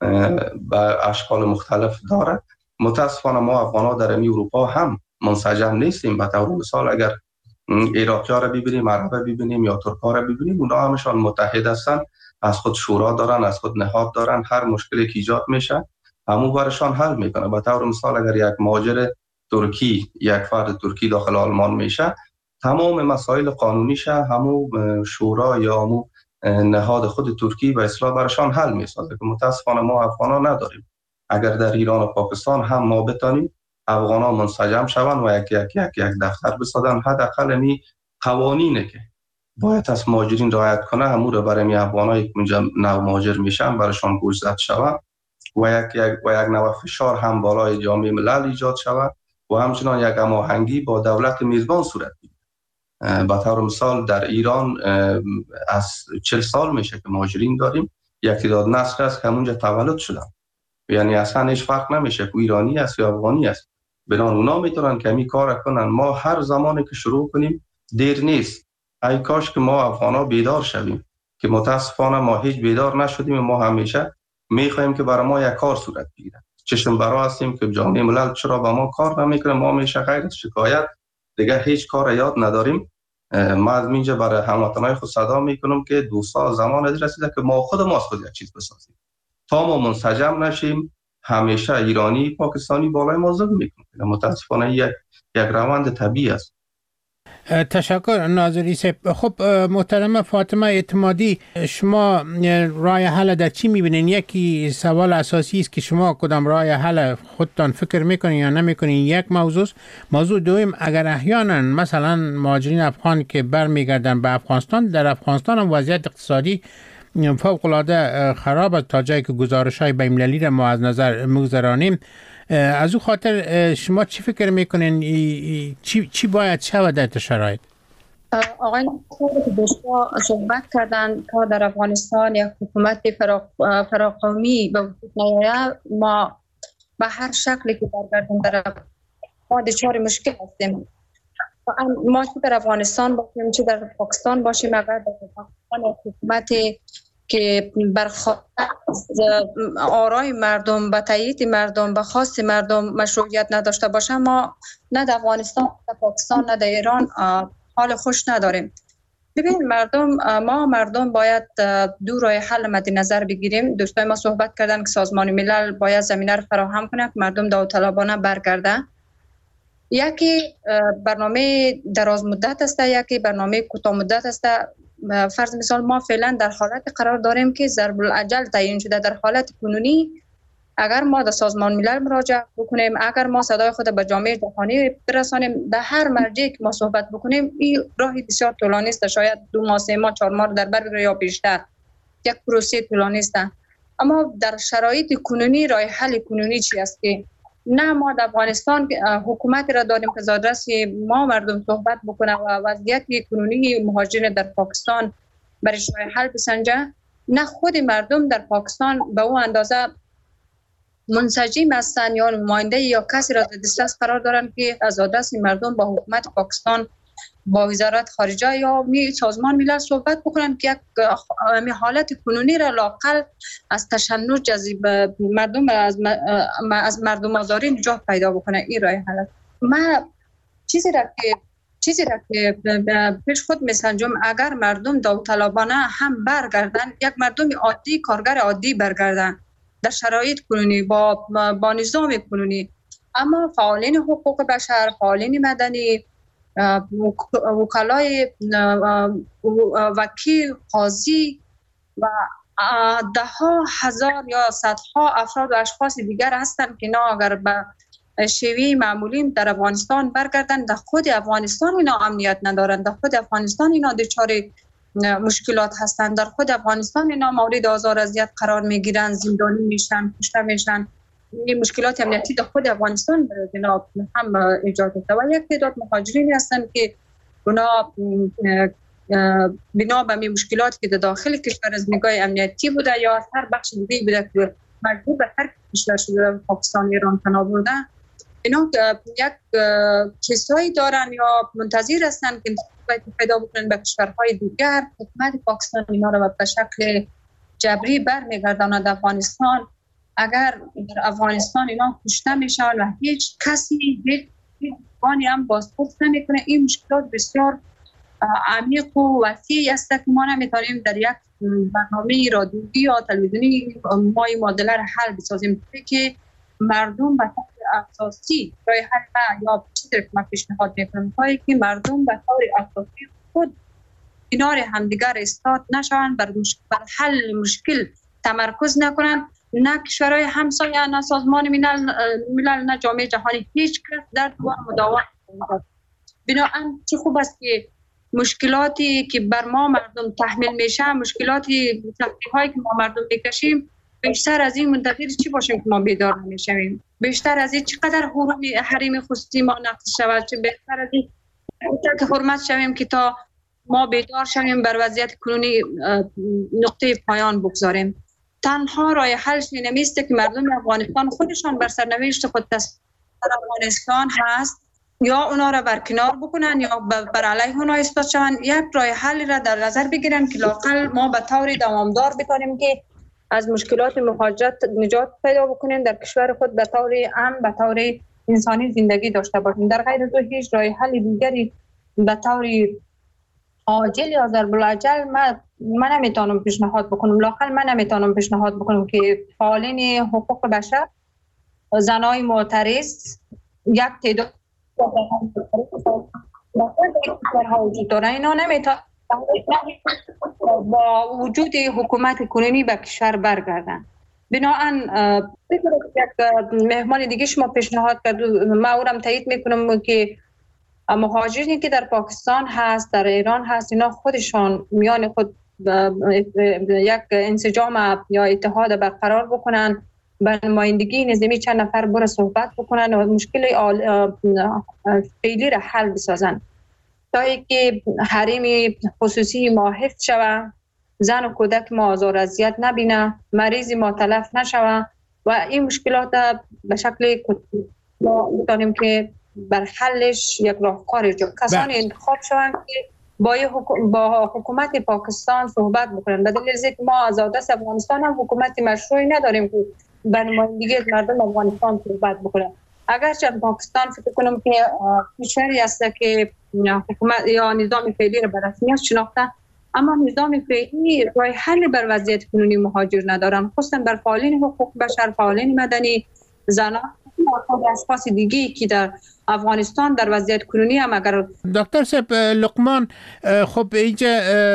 به اشکال مختلف داره. متاسفانه ما افغان‌ها در اروپا هم منسجم نیستیم. به طور مثال اگر عراقی‌ها را ببینیم، عرب ببینیم یا ترک‌ها را ببینیم، اونا همشان متحد هستن، از خود شورا دارن، از خود نهاد دارن، هر مشکلی که ایجاد میشه همو برشان حل میکنه. به طور مثال اگر یک مهاجر ترکی، یک فرد ترکی داخل آلمان میشه، تمام مسائل قانونیشه همو شورا یا همو نهاد خود ترکی به اصطلاح برشان حل میسازه که متاسفانه ما افغان‌ها نداریم. اگر در ایران و پاکستان هم ما بتانیم افغان‌ها منسجم شوند و یک یک یک یک دفتر بسازن، حداقل می قوانینه که باید از مهاجرین رعایت کنه همون رو برای می افغان‌های که اونجا نو مهاجر میشن برایشان گوشزد شود و یک یک و یک نوع فشار هم بالای جامعه ملل ایجاد شود و همچنان یک هماهنگی با دولت میزبان صورت بگیرد. به طور مثال در ایران از چهل سال میشه که مهاجرین داریم، یک تعداد نسل است که همونجا تولد شدن، یعنی اصلا هیچ فرق نمیشه که ایرانی است یا افغانی است، بنان اونا میتونن که می کار کنن. ما هر زمانی که شروع کنیم دیر نیست. ای کاش که ما افغانا بیدار شویم که متاسفانه ما هیچ بیدار نشدیم. ما همیشه میخوایم که برای ما یک کار صورت بگیره، چشم برا هستیم که جامعه ملل چرا با ما کار نمیکنه. ما همیشه غیر از شکایت دیگه هیچ کار یاد نداریم. ما از اینجا برای هموطنای خود صدا میکنم که دو سال زمان رسیده که ما خود ما خود یک چیز بسازیم. تا ما منسجم نشیم همیشه ایرانی پاکستانی بالای ما ظلم میکنه. متاسفانه یک یک روند طبیعی است. تشکر ناظری صاحب. خب محترم فاطمه اعتمادی، شما راه حل در چی میبینین؟ یکی سوال اساسی است که شما کدام راه حل خودتان فکر میکنین یا نمیکنین، یک موضوع. موضوع دوم، اگر احیانا مثلا مهاجرین افغان که برمیگردن به افغانستان، در افغانستان هم وضعیت اقتصادی فوق العاده خراب است تا جایی که گزارش‌های بین‌المللی را ما از نظر میگذرانیم. از او خاطر شما چی فکر میکنین؟ چی چی باید شود در شرایط؟ آقای که دوستا صحبت کردن تا در افغانستان یک حکومت فراقومی به وجود نیاید، ما به هر شکلی که برگردیم در ما دچار مشکل هستیم. ما چه در افغانستان باشیم چه در پاکستان باشیم، اگر در پاکستان حکومتی که برخلاف آرای مردم، به تایید مردم، به خواست مردم مشروعیت نداشته باشه، ما نه در افغانستان نه پاکستان نه در ایران حال خوش نداریم. ببین مردم، ما مردم باید دو راه حل مد نظر بگیریم. دوستای ما صحبت کردن که سازمان ملل باید زمینه رو فراهم کنه که مردم داوطلبانه برگرده. یکی برنامه دراز مدت است، یکی برنامه کوتاه مدت است. فرض مثال ما فعلا در حالت قرار داریم که ضرب الاجل تعیین شده. در حالت کنونی اگر ما در سازمان ملل مراجعه بکنیم، اگر ما صدای خود به جامعه جهانی برسانیم، در هر مرجعی که ما صحبت بکنیم، این راهی بسیار طولانی است، شاید دو ماه سه ماه چهار ماه در بر بگیره یا بیشتر. یک پروسه طولانی است. اما در شرایط کنونی راه حل کنونی چی است که نه ما در افغانستان حکومتی را داریم که زادرس ما مردم صحبت بکنه و وضعیت کنونی مهاجرین در پاکستان برای راه حل بسنجه، نه خود مردم در پاکستان به اون اندازه منسجم هستند یا نماینده یا کسی را در دسترس قرار دارند که از زادرس مردم با حکومت پاکستان، با وزارت خارجه یا می سازمان ملل صحبت بکنن که یک حالت کنونی را لااقل از تشنج جذب مردم از از مردم آزاری نجات پیدا بکنه. این راه حل. ما چیزی را که چیزی را که پیش خود میسنجم، اگر مردم داوطلبانه هم برگردن، یک مردم عادی، کارگر عادی برگردن در شرایط کنونی با با نظام کنونی، اما فعالین حقوق بشر، فعالین مدنی، وکلای وکیل، قاضی و ده ها هزار یا صدها افراد و اشخاص دیگر هستند که اینا اگر به شیوه معمولی در افغانستان برگردن، در خود افغانستان اینا امنیت ندارند، در خود افغانستان اینا دچار مشکلات هستند، در خود افغانستان اینا مورد آزار و اذیت قرار میگیرند، زندانی میشن، کشته میشن. این مشکلات امنیتی در خود افغانستان برای هم ایجاد شده و یک تعداد مهاجرین هستند که اونا بنا به می مشکلاتی که در داخل کشور از نگاه امنیتی بوده یا از هر بخش دیگه بوده که مجبور به ترک کشور شده، پاکستان، ایران پناه برده، اینا یک کیسایی دارن یا منتظر هستند که پیدا بکنن به کشورهای دیگر. حکومت پاکستان اینا را به شکل جبری برمیگرداند افغانستان. اگر در افغانستان اینا کشته میشن و هیچ کسی هیچ بانی هم بازپرس نمیکنه، این مشکلات بسیار عمیق و وسیع است که ما نمیتونیم در یک برنامه رادیویی یا تلویزیونی ما این معادله را حل بسازیم که مردم به طور اساسی راه حل یا چیزی که من پیشنهاد میکنم که مردم به طور اساسی خود کنار همدیگر ایستاد نشوند، بر حل مشکل تمرکز نکنند، نه کشورهای همسایه، نه سازمان ملل، ملل نه جامعه جهانی، هیچ کس در توان مداوم نمی‌کند. بنابراین چه خوب است که مشکلاتی که بر ما مردم تحمیل میشه، مشکلاتی سختی‌هایی که ما مردم میکشیم، بیشتر از این منتظر چی باشیم که ما بیدار نمیشویم؟ بیشتر از این چقدر حریم حریم خصوصی ما نقض شود؟ چه بهتر از این که حرمت شویم که تا ما بیدار شویم بر وضعیت کنونی نقطه پایان بگذاریم. تنها راه حلش نمیست که مردم افغانستان خودشان بر سرنوشت خود تصمیم در افغانستان هست، یا اونا را برکنار بکنن یا بر علیه اونا ایستاد شوند. یک راه حل را در نظر بگیرن که لااقل ما به طور دوامدار بتونیم که از مشکلات مهاجرت نجات پیدا بکنیم، در کشور خود به طور امن، به طور انسانی زندگی داشته باشیم. در غیر از هیچ راه حل دیگری به طور عاجل یا ضرب‌الاجل من من نمیتونم پیشنهاد بکنم. لااقل من نمیتونم پیشنهاد بکنم که فعالین حقوق بشر زنای معترض یک تعداد وجود داره، اینا نمیتونن با وجود حکومت کنونی به کشور برگردن. بنابراین یک مهمان دیگه شما پیشنهاد کرد، ما اونم تایید میکنم که مهاجرینی که در پاکستان هست، در ایران هست، اینا خودشان میان خود یک انسجام یا اتحاد برقرار بکنن، به نمایندگی نظامی چند نفر بر صحبت بکنن و مشکل فعلی را حل بسازن تا اینکه حریم خصوصی ما حفظ شود، زن و کودک ما آزار و اذیت نبینه، مریض ما تلف نشود و این مشکلات به شکل ما می‌دانیم که بر حلش یک راهکار ایجاد کسانی انتخاب شوند که با حکومت, با حکومت پاکستان صحبت بکنن. به دلیل اینکه ما از دست افغانستان هم حکومت مشروعی نداریم که به نمایندگی مردم افغانستان صحبت بکنن. اگرچه پاکستان فکر کنم که کشوری است که حکومت یا نظام فعلی را به رسمیت شناخته، اما نظام فعلی راه حل بر وضعیت کنونی مهاجر ندارن، خصوصا بر فعالین حقوق بشر، فعالین مدنی، زنان و اشخاص دیگی که در افغانستان در وضعیت کنونی هم. اگر دکتر صاحب لقمان، خب اینجا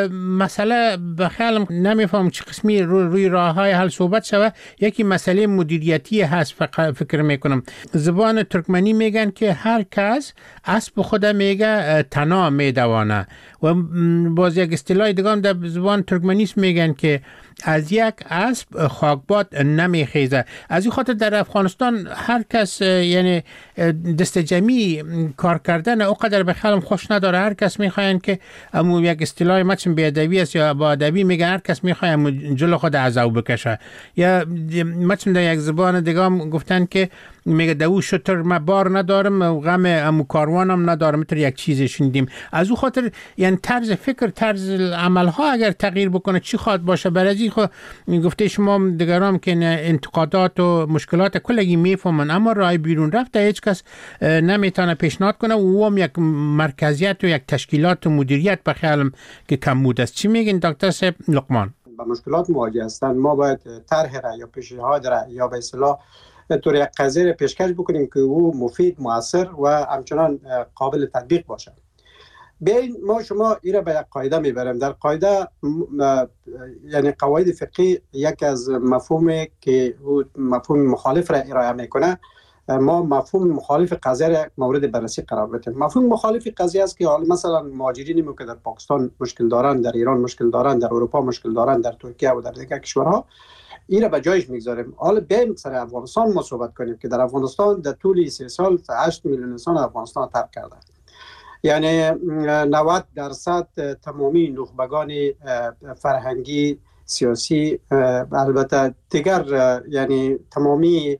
مسئله به خیالم نمیفهم چه قسمی روی, روی راه های حل صحبت شوه. یکی مسئله مدیریتی هست فکر میکنم. زبان ترکمنی میگن که هر کس اسب خود میگه تنا میدوانه و باز یک اصطلاح دیگه هم در زبان ترکمنی میگن که از یک اسب خاکباد نمیخیزه. از این خاطر در افغانستان هر کس یعنی دست جمعی کار کردن اوقدر به خیالم خوش نداره. هر کس میخواین که امو یک اصطلاح مچم بیادبی است یا با ادبی میگن هر کس میخواد امو جلو خود عزو بکشه، یا مچم در یک زبان دیگه هم گفتن که میگه دو شتر ما بار ندارم و غم امو کاروانم ندارم، مثل یک چیزی شنیدیم. از او خاطر یعنی طرز فکر، طرز عمل ها اگر تغییر بکنه چی خواهد باشه؟ برای خو گفته شما دیگرام که انتقادات و مشکلات کلگی میفهمن، اما راه بیرون رفته هیچ کس نمیتونه پیشنهاد کنه و هم یک مرکزیت و یک تشکیلات و مدیریت به خیالم که کمبود است. چی میگین دکتر صاحب لقمان؟ با مشکلات مواجه هستن، ما باید طرح را یا پیشنهاد را یا به اصطلاح طور یک قضیه پیشکش بکنیم که او مفید، مؤثر و همچنان قابل تطبیق باشه. بین ما شما ایره به یک قاعده میبریم. در قاعده یعنی قواعد فقهی یک از مفهومی که مفهوم مخالف را ارائه میکنه، ما مفهوم مخالف قضیه را مورد بررسی قرار بدیم. مفهوم مخالف قضیه است که حالا مثلا مهاجرینی که در پاکستان مشکل دارن، در ایران مشکل دارن، در اروپا مشکل دارن، در ترکیه و در دیگر کشورها، این را به جایش میگذاریم. حالا بیایم سر افغانستان ما صحبت کنیم که در افغانستان در طول سه سال هشت میلیون انسان افغانستان ترک کرده. یعنی نود درصد تمامی نخبگان فرهنگی، سیاسی، البته دیگر یعنی تمامی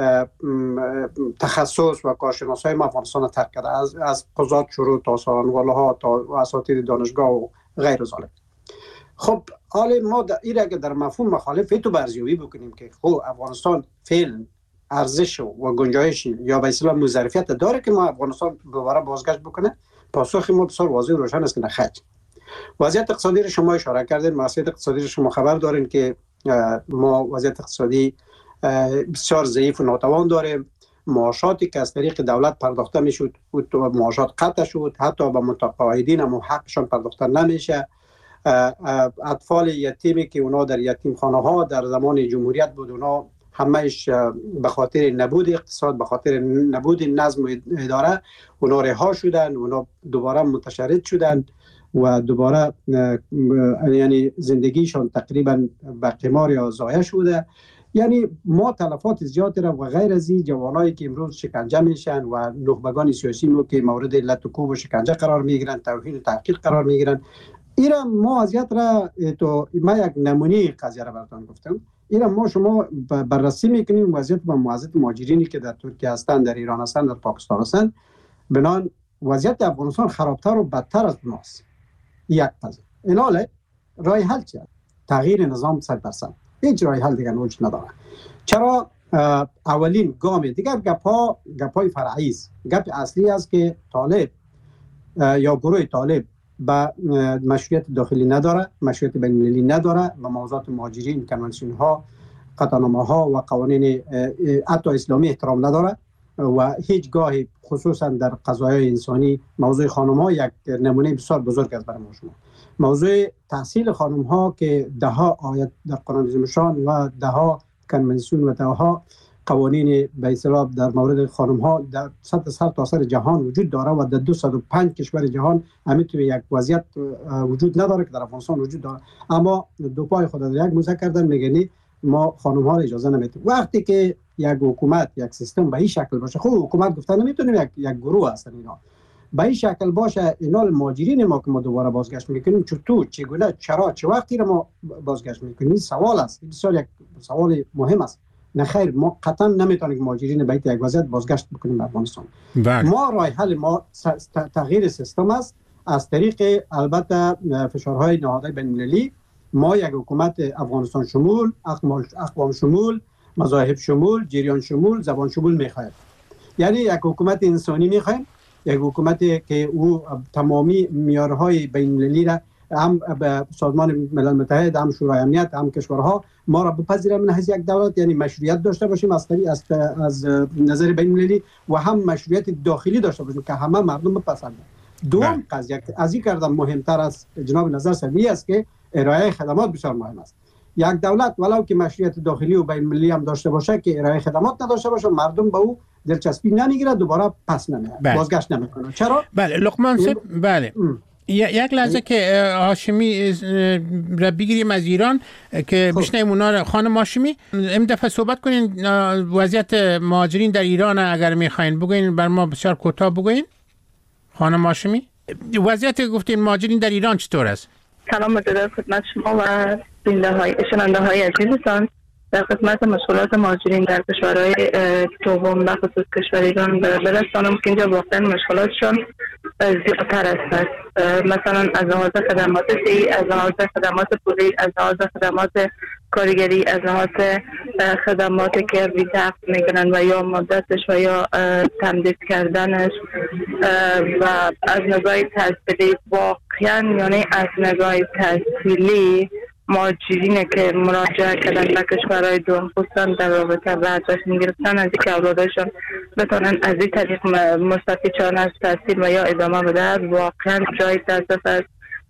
تخصص و کارشناسای ما افغانستان ترک کرده، از از قضات شروع تا سارنوالها تا اساتید دانشگاه و غیر ذلک. خب حالا ما این را که در مفهوم مخالف تو برزیوی بکنیم که خب افغانستان فعلا ارزش و گنجایش یا به اصطلاح مظرفیت داره که ما افغانستان دوباره بازگشت بکنه، پاسخ ما بسیار واضح و روشن است که نخیر. وضعیت اقتصادی را شما اشاره کردین، وضعیت اقتصادی را شما خبر دارین که ما وضعیت اقتصادی بسیار ضعیف و ناتوان داریم. معاشاتی که از طریق دولت پرداخته میشد معاشات قطع شد، حتی به متقاعدین هم حقشان پرداخته نمیشه. اطفال یتیمی که اونا در یتیم خانه ها در زمان جمهوریت بود، اونا همهش به خاطر نبود اقتصاد، به خاطر نبود نظم و اداره اونا رها شدن، اونا دوباره متشرد شدن و دوباره یعنی زندگیشان تقریبا به قمار یا ضایع شده. یعنی ما تلفات زیادی را و غیر از این جوانایی که امروز شکنجه میشن و نخبگان سیاسی مو که مورد لط و کوب و شکنجه قرار میگیرن، توهین و تحقیر قرار میگیرن. ایرا ما وضعیت را تو ما یک نمونه قضیه را براتون گفتم. ایرا ما شما بررسی میکنیم وضعیت با وضعیت مهاجرینی که در ترکیه هستند، در ایران هستند، در پاکستان هستند، بنان وضعیت افغانستان خرابتر و بدتر از ماست. یک قضیه. ایناله راه حل چیه؟ تغییر نظام صد درصد. هیچ راه حل دیگه وجود نداره. چرا اولین گام دیگر گپا گپای فرعی است. گپ اصلی است که طالب یا گروه طالب با مشروعیت داخلی نداره، مشروعیت بین‌المللی نداره و موضوعات مهاجرین، کنوانسیون ها، قطعنامه ها و قوانین حتی اسلامی احترام نداره و هیچگاه خصوصا در قضایای انسانی موضوع خانم ها یک نمونه بسیار بزرگ است برای ما شما. موضوع تحصیل خانم ها که ده ها آیت در قرآن عظیم‌شان و ده ها کنونسیون و ده ها قوانین به اصطلاح در مورد خانم ها در سطح سر تا سر جهان وجود داره و در دویست و پنج کشور جهان همینطور یک وضعیت وجود نداره که در افغانستان وجود داره، اما دو پای خود در یک موزه کردن میگنی ما خانم ها را اجازه نمیدیم. وقتی که یک حکومت یک سیستم به این شکل باشه، خب حکومت گفتن نمیتونیم یک یک گروه هستن اینا به این شکل باشه، اینا مهاجرین ما که ما دوباره بازگشت میکنیم چطور چگونه چرا چه وقتی را ما بازگشت میکنیم؟ این سوال است، بسیار یک سوال مهم است. نه خیر، ما قطعا نمیتونیم مهاجرین به یک وضعیت بازگشت بکنیم به افغانستان. ما راه حل ما تغییر سیستم است از طریق البته فشارهای نهادهای بین المللی. ما یک حکومت افغانستان شمول، اقوام شمول، مذاهب شمول، جریان شمول، زبان شمول میخوایم. یعنی یک حکومت انسانی میخوایم، یک حکومتی که او تمامی معیارهای بین المللی را هم به سازمان ملل متحد، هم شورای امنیت، هم کشورها ما را بپذیره من از یک دولت، یعنی مشروعیت داشته باشیم از از از نظر بین المللی و هم مشروعیت داخلی داشته باشیم که همه مردم بپسندن. دوم قضیه از این کردم مهمتر از جناب نظر سوی است که ارائه خدمات بسیار مهم است. یک دولت ولو که مشروعیت داخلی و بین المللی هم داشته باشه که ارائه خدمات نداشته باشه، مردم به او دلچسپی نمیگیره، دوباره پس نمیاد، بازگشت نمیکنه. چرا؟ بله لقمان صاحب، بله یک لحظه که هاشمی را بگیریم از ایران که بشنویم اونا را. خانم هاشمی این دفعه صحبت کنین وضعیت مهاجرین در ایران اگر میخواین بگوین، بر ما بسیار کوتاه بگوین. خانم هاشمی وضعیت گفتین مهاجرین در ایران چطور است؟ سلام مجدد خدمت شما و بیننده های شنونده های عزیزتان. در خدمت مشکلات مهاجرین در کشورهای دوم و خصوص کشور ایران برسانم که اینجا واقعا مشکلاتشان زیادتر است. مثلا از لحاظ خدمات صحی، از لحاظ خدمات پولی، از لحاظ خدمات کارگری، از لحاظ خدماتی که ویزا میکنن و یا مدتش و یا تمدید کردنش و از نگاه تحصیلی واقعا، یعنی از نگاه تحصیلی مهاجرین که مراجعه کردن به کشورهای دوم خصوصا در رابطه با جشن گرفتن از اینکه اولادشان بتونن از این طریق مستفید شدن از تحصیل و یا ادامه بدهد واقعا جای تاسف است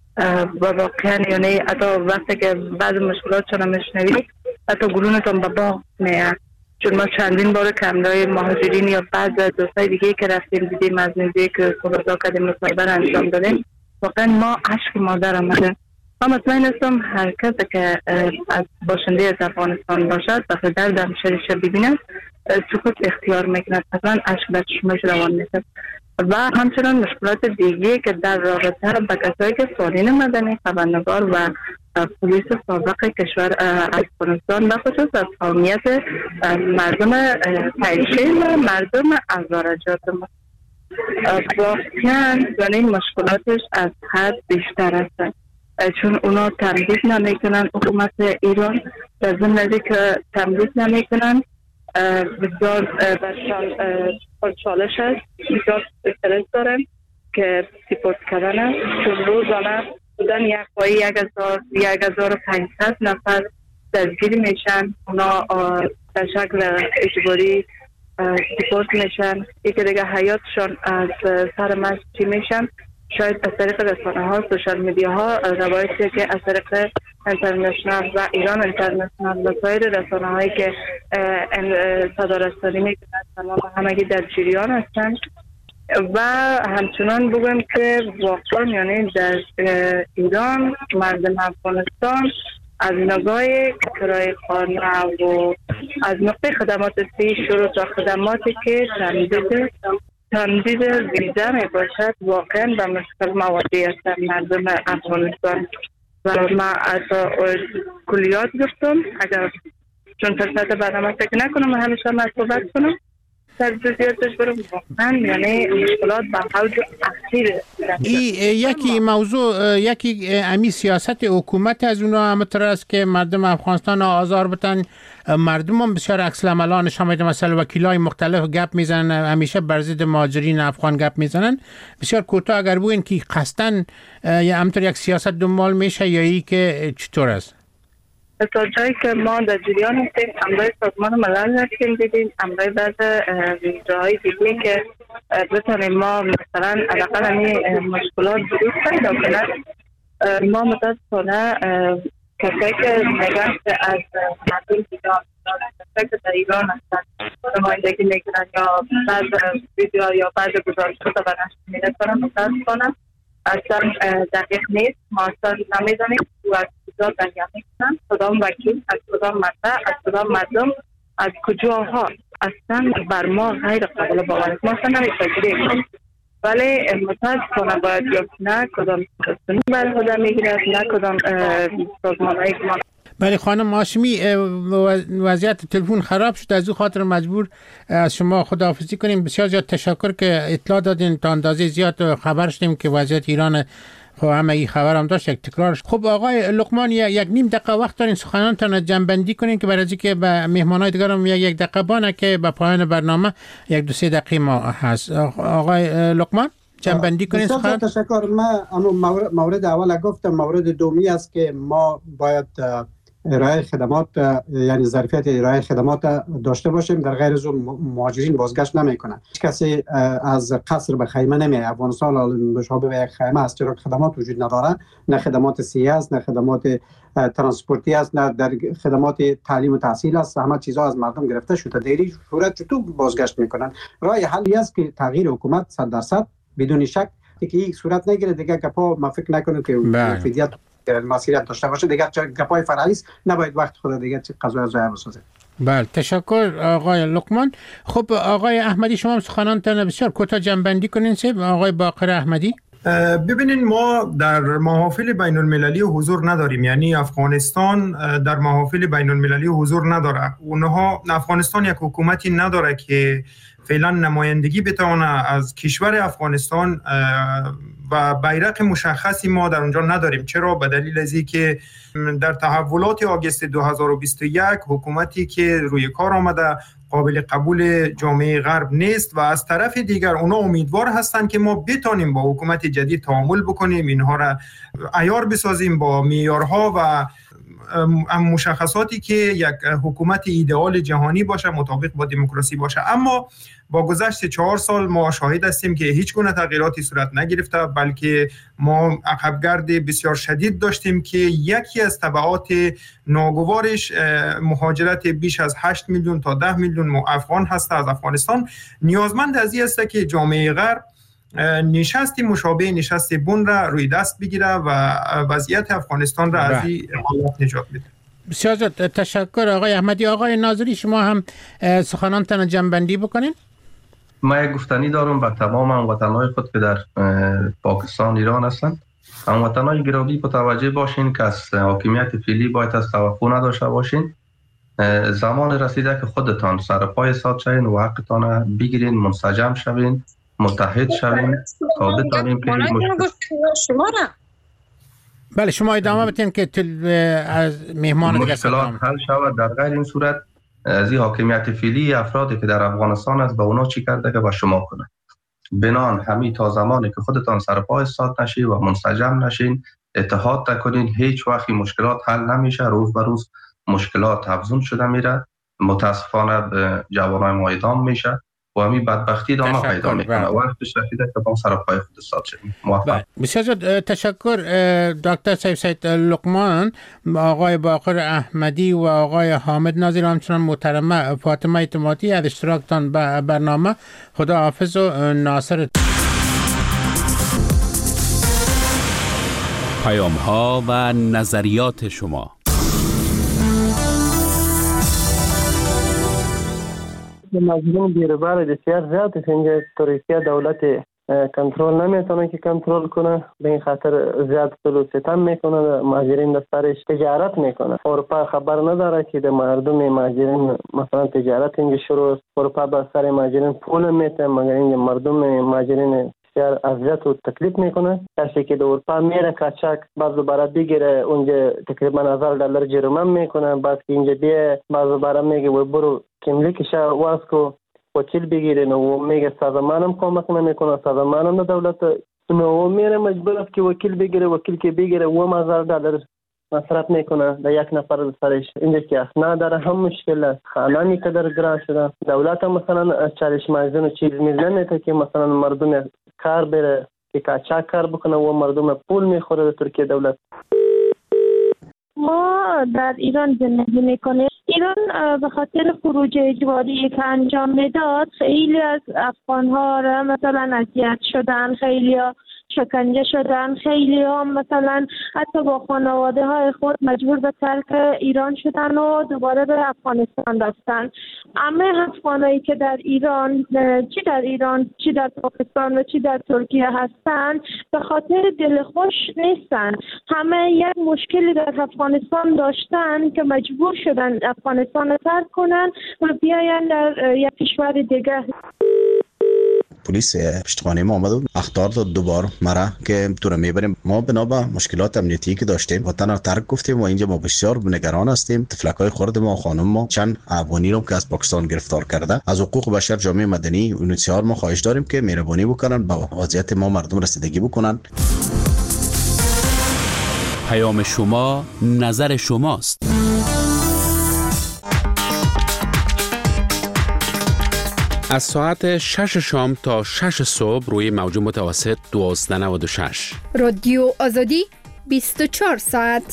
و واقعا یعنی حتی وقتی که بعض مشکلاتشان میشنوید حتی گلونتون به باغ میاد. چون ما چندین بار کمرای مهاجرین یا بعض دوستای دیگه که رفتیم دیدیم از نزدیک که صحبت کردیم مصاحبه انجام دادیم، واقعا ما اشک مادر آمده. من مطمئن هستم هر کسی که از باشنده از افغانستان باشد و دردم شریش ببیند سکوت اختیار میکند، اصلا اشک به چشمش روان نیست. و همچنان مشکلات دیگه که در رابطه با کسایی که سالین مدنی، خبرنگار و پلیس سابق کشور افغانستان و خصوص از قومیت مردم تایشی و مردم ازارجات ما واقعا یعنی مشکلاتش از حد بیشتر است، چون اونا تمدید نمیکنن. حکومت ایران در ضمن که تمدید نمیکنن بسیار برشان چالش است، بسیار استرس دارن که سپورت کردن است، چون روزانه بودن یک پایی یک هزار یک هزار و پنجصد نفر دستگیر میشن. اونا در شکل اجباری سپورت میشن، یکی دیگه حیاتشان از سر مشتی میشن. شاید از طریق رسانه ها، سوشال میدیا ها روایتی که از طریق اینترنشنال و ایران اینترنشنال و سایر رسانه هایی که صدارستانی میکنند تمام همگی در جریان هستند. و همچنان بگویم که واقعا یعنی در ایران مردم افغانستان از نگاه کرایه خانه و از نقطه خدمات سی شروع تا خدماتی که تمدید تمدید ویزا می باشد واقعا به مشکل مواجه هستند مردم افغانستان. و ما از کلیات گفتم، اگر چون فرصت برنامه فکر نکنم همیشه من صحبت کنم در جزئیاتش برم، واقعا یعنی مشکلات به حوض اخیر. یکی موضوع یکی امی سیاست حکومت از اونا همطور است که مردم افغانستان آزار بتن. مردم هم بسیار عکس العملان نشان میده، مثلا وکیلای مختلف گپ میزنن، همیشه بر ضد مهاجرین افغان گپ میزنن. بسیار کوتاه اگر بگوین که قصدن یا همطور یک سیاست دنبال میشه یا ای که چطور است؟ تا جایی که ما در جریان هستیم امرای سازمان ملل هستیم دیدیم امرای بعض جاهای دیگه که بتانیم ما مثلا حداقل همین مشکلات درست پیدا کنند. ما متاسفانه کسایی که نگاه از مردم ایران کسایی که در ایران هستند نمایندگی میکنن یا بعض ویدیو یا بعض گزارش رو به نشر میرسانن متاسفانه اصلا دقیق نیست. ما اصلا نمیدانیم و از کجا دنیا میکنن، کدام وکیل، از کدام مطلع، از کدام مردم، از کجاها، اصلا بر ما غیر قابل باور است. ما اصلا نمی‌فهمیم ولی متاسفانه باید یا نه کدام سازمانی برای خود میگیرد نه کدام سازمان‌هایی که ما. بله خانم هاشمی، وضعیت تلفن خراب شد، از او خاطر مجبور از شما خداحافظی کنیم. بسیار زیاد تشکر که اطلاع دادین، تا اندازه زیاد خبر شدیم که وضعیت ایران خب همه این خبر هم داشت یک تکرارش. خب آقای لقمان یک نیم دقیقه وقت دارین سخنانتان جمع‌بندی کنین که برای اینکه به مهمانای دیگر هم یک دقیقه بانه که به پایان برنامه یک دو سه دقیقه ما هست. آقای لقمان جمع‌بندی کنین سخن. تشکر. من اما مورد اول گفتم، مورد دومی است که ما باید ارائه خدمات یعنی ظرفیت ارائه خدمات داشته باشیم. در غیر از اون مهاجرین بازگشت نمیکنن. هیچ کسی از قصر به خیمه نمیه. افغانستان مشابه به یک خیمه است، چرا خدمات وجود نداره، نه خدمات صحی است، نه خدمات ترانسپورتی است، نه در خدمات تعلیم و تحصیل است. همه چیزها از مردم گرفته شده. دیری صورت چطور بازگشت میکنن؟ راه حلی است که تغییر حکومت صد درصد بدون شک که این صورت نگیره. دیگه گپا ما فکر نکنم که فدیت مسئولیت داشته باشه. دیگه گپای فرعی است، نباید وقت خود دیگه قضا از جای بسازه. بله تشکر آقای لقمان. خب آقای احمدی شما سخنانتان بسیار کوتاه جمع‌بندی کنین. سه آقای باقر احمدی. ببینین ما در محافل بین المللی حضور نداریم، یعنی افغانستان در محافل بین المللی حضور نداره. اونها افغانستان یک حکومتی نداره که فعلا نمایندگی بتونه از کشور افغانستان و بیرق مشخصی ما در اونجا نداریم. چرا؟ به دلیل از اینکه در تحولات آگوست دو هزار و بیست و یک حکومتی که روی کار آمده قابل قبول جامعه غرب نیست و از طرف دیگر اونا امیدوار هستند که ما بتانیم با حکومت جدید تعامل بکنیم، اینها را عیار بسازیم با معیارها و مشخصاتی که یک حکومت ایدئال جهانی باشه، مطابق با دموکراسی باشه. اما با گذشت چهار سال ما شاهد هستیم که هیچ گونه تغییراتی صورت نگرفته، بلکه ما عقبگرد بسیار شدید داشتیم که یکی از تبعات ناگوارش مهاجرت بیش از هشت میلیون تا ده میلیون افغان هست از افغانستان. نیازمند از این است که جامعه غرب نشستی مشابه نشست بن را روی دست بگیره و وضعیت افغانستان را از این حالت نجات بده. بسیار تشکر آقای احمدی. آقای ناظری شما هم سخنانتان جمع‌بندی بکنین. ما یک گفتنی دارم به تمام هموطنهای خود که در پاکستان ایران هستند. هموطنهای گرامی متوجه باشین که از حاکمیت فعلی باید از توقع نداشته باشین. زمان رسیده که خودتان سر پای ساد شوین و حقتان بگیرین، منسجم شوین، متحد شوین تا بتانیم که شما را بله شما ادامه بدین که از مهمان دیگه مشکلات حل شود. در غیر این صورت از این حاکمیت فعلی افرادی که در افغانستان است به اونا چی کرده که به شما کنه. بنان همین تا زمانی که خودتان سر پای ساد نشین و منسجم نشین، اتحاد نکنین، هیچ وقتی مشکلات حل نمیشه. روز به روز مشکلات افزون شده میره. متاسفانه به جوانای ما اعدام میشه و همین بدبختی ادامه پیدا میکنه. وقتش رسیده که با سر پای خود ساد شدیم. موفق. بسیار تشکر دکتر سیف سید لقمان، آقای باقر احمدی و آقای حامد ناظری و همچنان محترمه فاطمه اعتمادی از اشتراکتان به برنامه. خدا حافظ و ناصر. پیام ها و نظریات شما. مجموع بیروبار بسیار زیاد است اینجا. ترکیه دولت کنترل نمیتونه که کنترل کنه، به این خاطر زیاد سلو ستم میکنه، مهاجرین دسترش تجارت میکنه. اروپا خبر نداره که در مردم مهاجرین مثلا تجارت اینجا شروع است. اروپا به سر مهاجرین پول میته، مگر اینجا مردم مهاجرین بسیار اذیت و تکلیف میکنه. کسی که در اروپا میره کچک بعض دوباره بگیره اونجا تقریبا هزار دلار جریمه میکنه، بعد که اینجا بیه بعض دوباره میگه و برو کملیکش واسکو وکیل بگیرین و میگه سازمانم کمک نمیکنه، سازمانم دولت نو میره مجبور است که وکیل بگیره. وکیل که بگیره و هزار دلار مصرف میکنه در یک نفر سرش. اینجا که اسناد داره هم مشکل است، خانه میقدر گران شده. دولت هم مثلا چالش مزدون و چیز میز نمیده که مثلا مردم کار بره که کاچاق کار بکنه و مردم پول میخوره به ترکیه دولت. ما در ایران زندگی میکنیم. ایران به خاطر خروج اجباری که انجام میداد خیلی از افغان ها را مثلا اذیت شدن، خیلی ها شکنجه شدن، خیلی ها مثلا حتی با خانواده های خود مجبور به ترک ایران شدن و دوباره به افغانستان رفتن. همه افغانایی که در ایران، چی در ایران، چی در پاکستان و چی در ترکیه هستن، به خاطر دلخوش نیستن. همه یک مشکلی در افغانستان داشتن که مجبور شدن افغانستان رو ترک کنن و بیاین در یک کشور دیگه. پلیس پشتخانه ما آمد و اخطار داد دوبار مرا که تو رو میبریم. ما بنا به مشکلات امنیتی که داشتیم وطن رو ترک گفتیم و اینجا ما بسیار نگران هستیم. طفلکای خرد ما، خانم ما، چند افغانی رو که از پاکستان گرفتار کرده. از حقوق بشر، جامعه مدنی و اونسیار ما خواهش داریم که مهربانی بکنن با وضعیت ما مردم رسیدگی بکنن. پیام شما نظر شماست. از ساعت شش شام تا شش صبح روی موج متوسط دوازده نود و شش. رادیو آزادی بیست و چهار ساعت.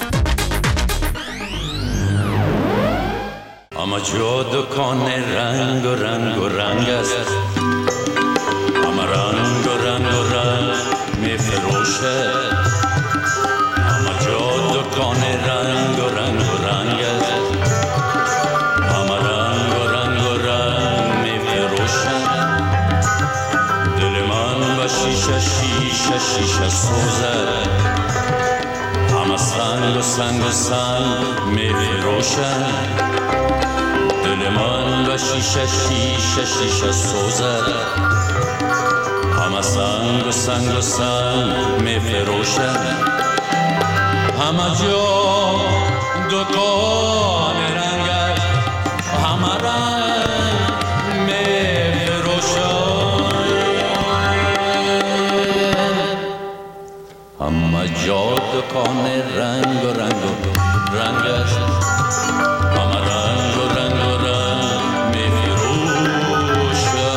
اما جو دکان رنگ و رنگ و رنگ است، اما رنگ و رنگ و رنگ می فروشه. اما جو دکان رنگ و رنگ و رنگ است، اما رنگ و رنگ و رنگ می فروشه. دل من با شیشه شیشه شیشه سوزه، اما سنگ و سنگ و سنگ می فروشه. دل من و شیشه شیشه شیشه سوزه، همه سنگ و سنگ و سنگ می فروشه. همه جا دکان رنگ است، همه رنگ می فروشه. همه جا دکان رنگ و رنگ و رنگ است، همه رنگ و رنگ و رنگ می فروشه.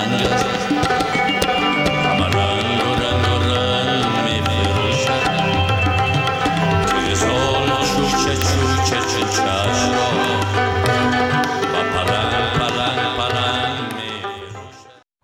رنگ است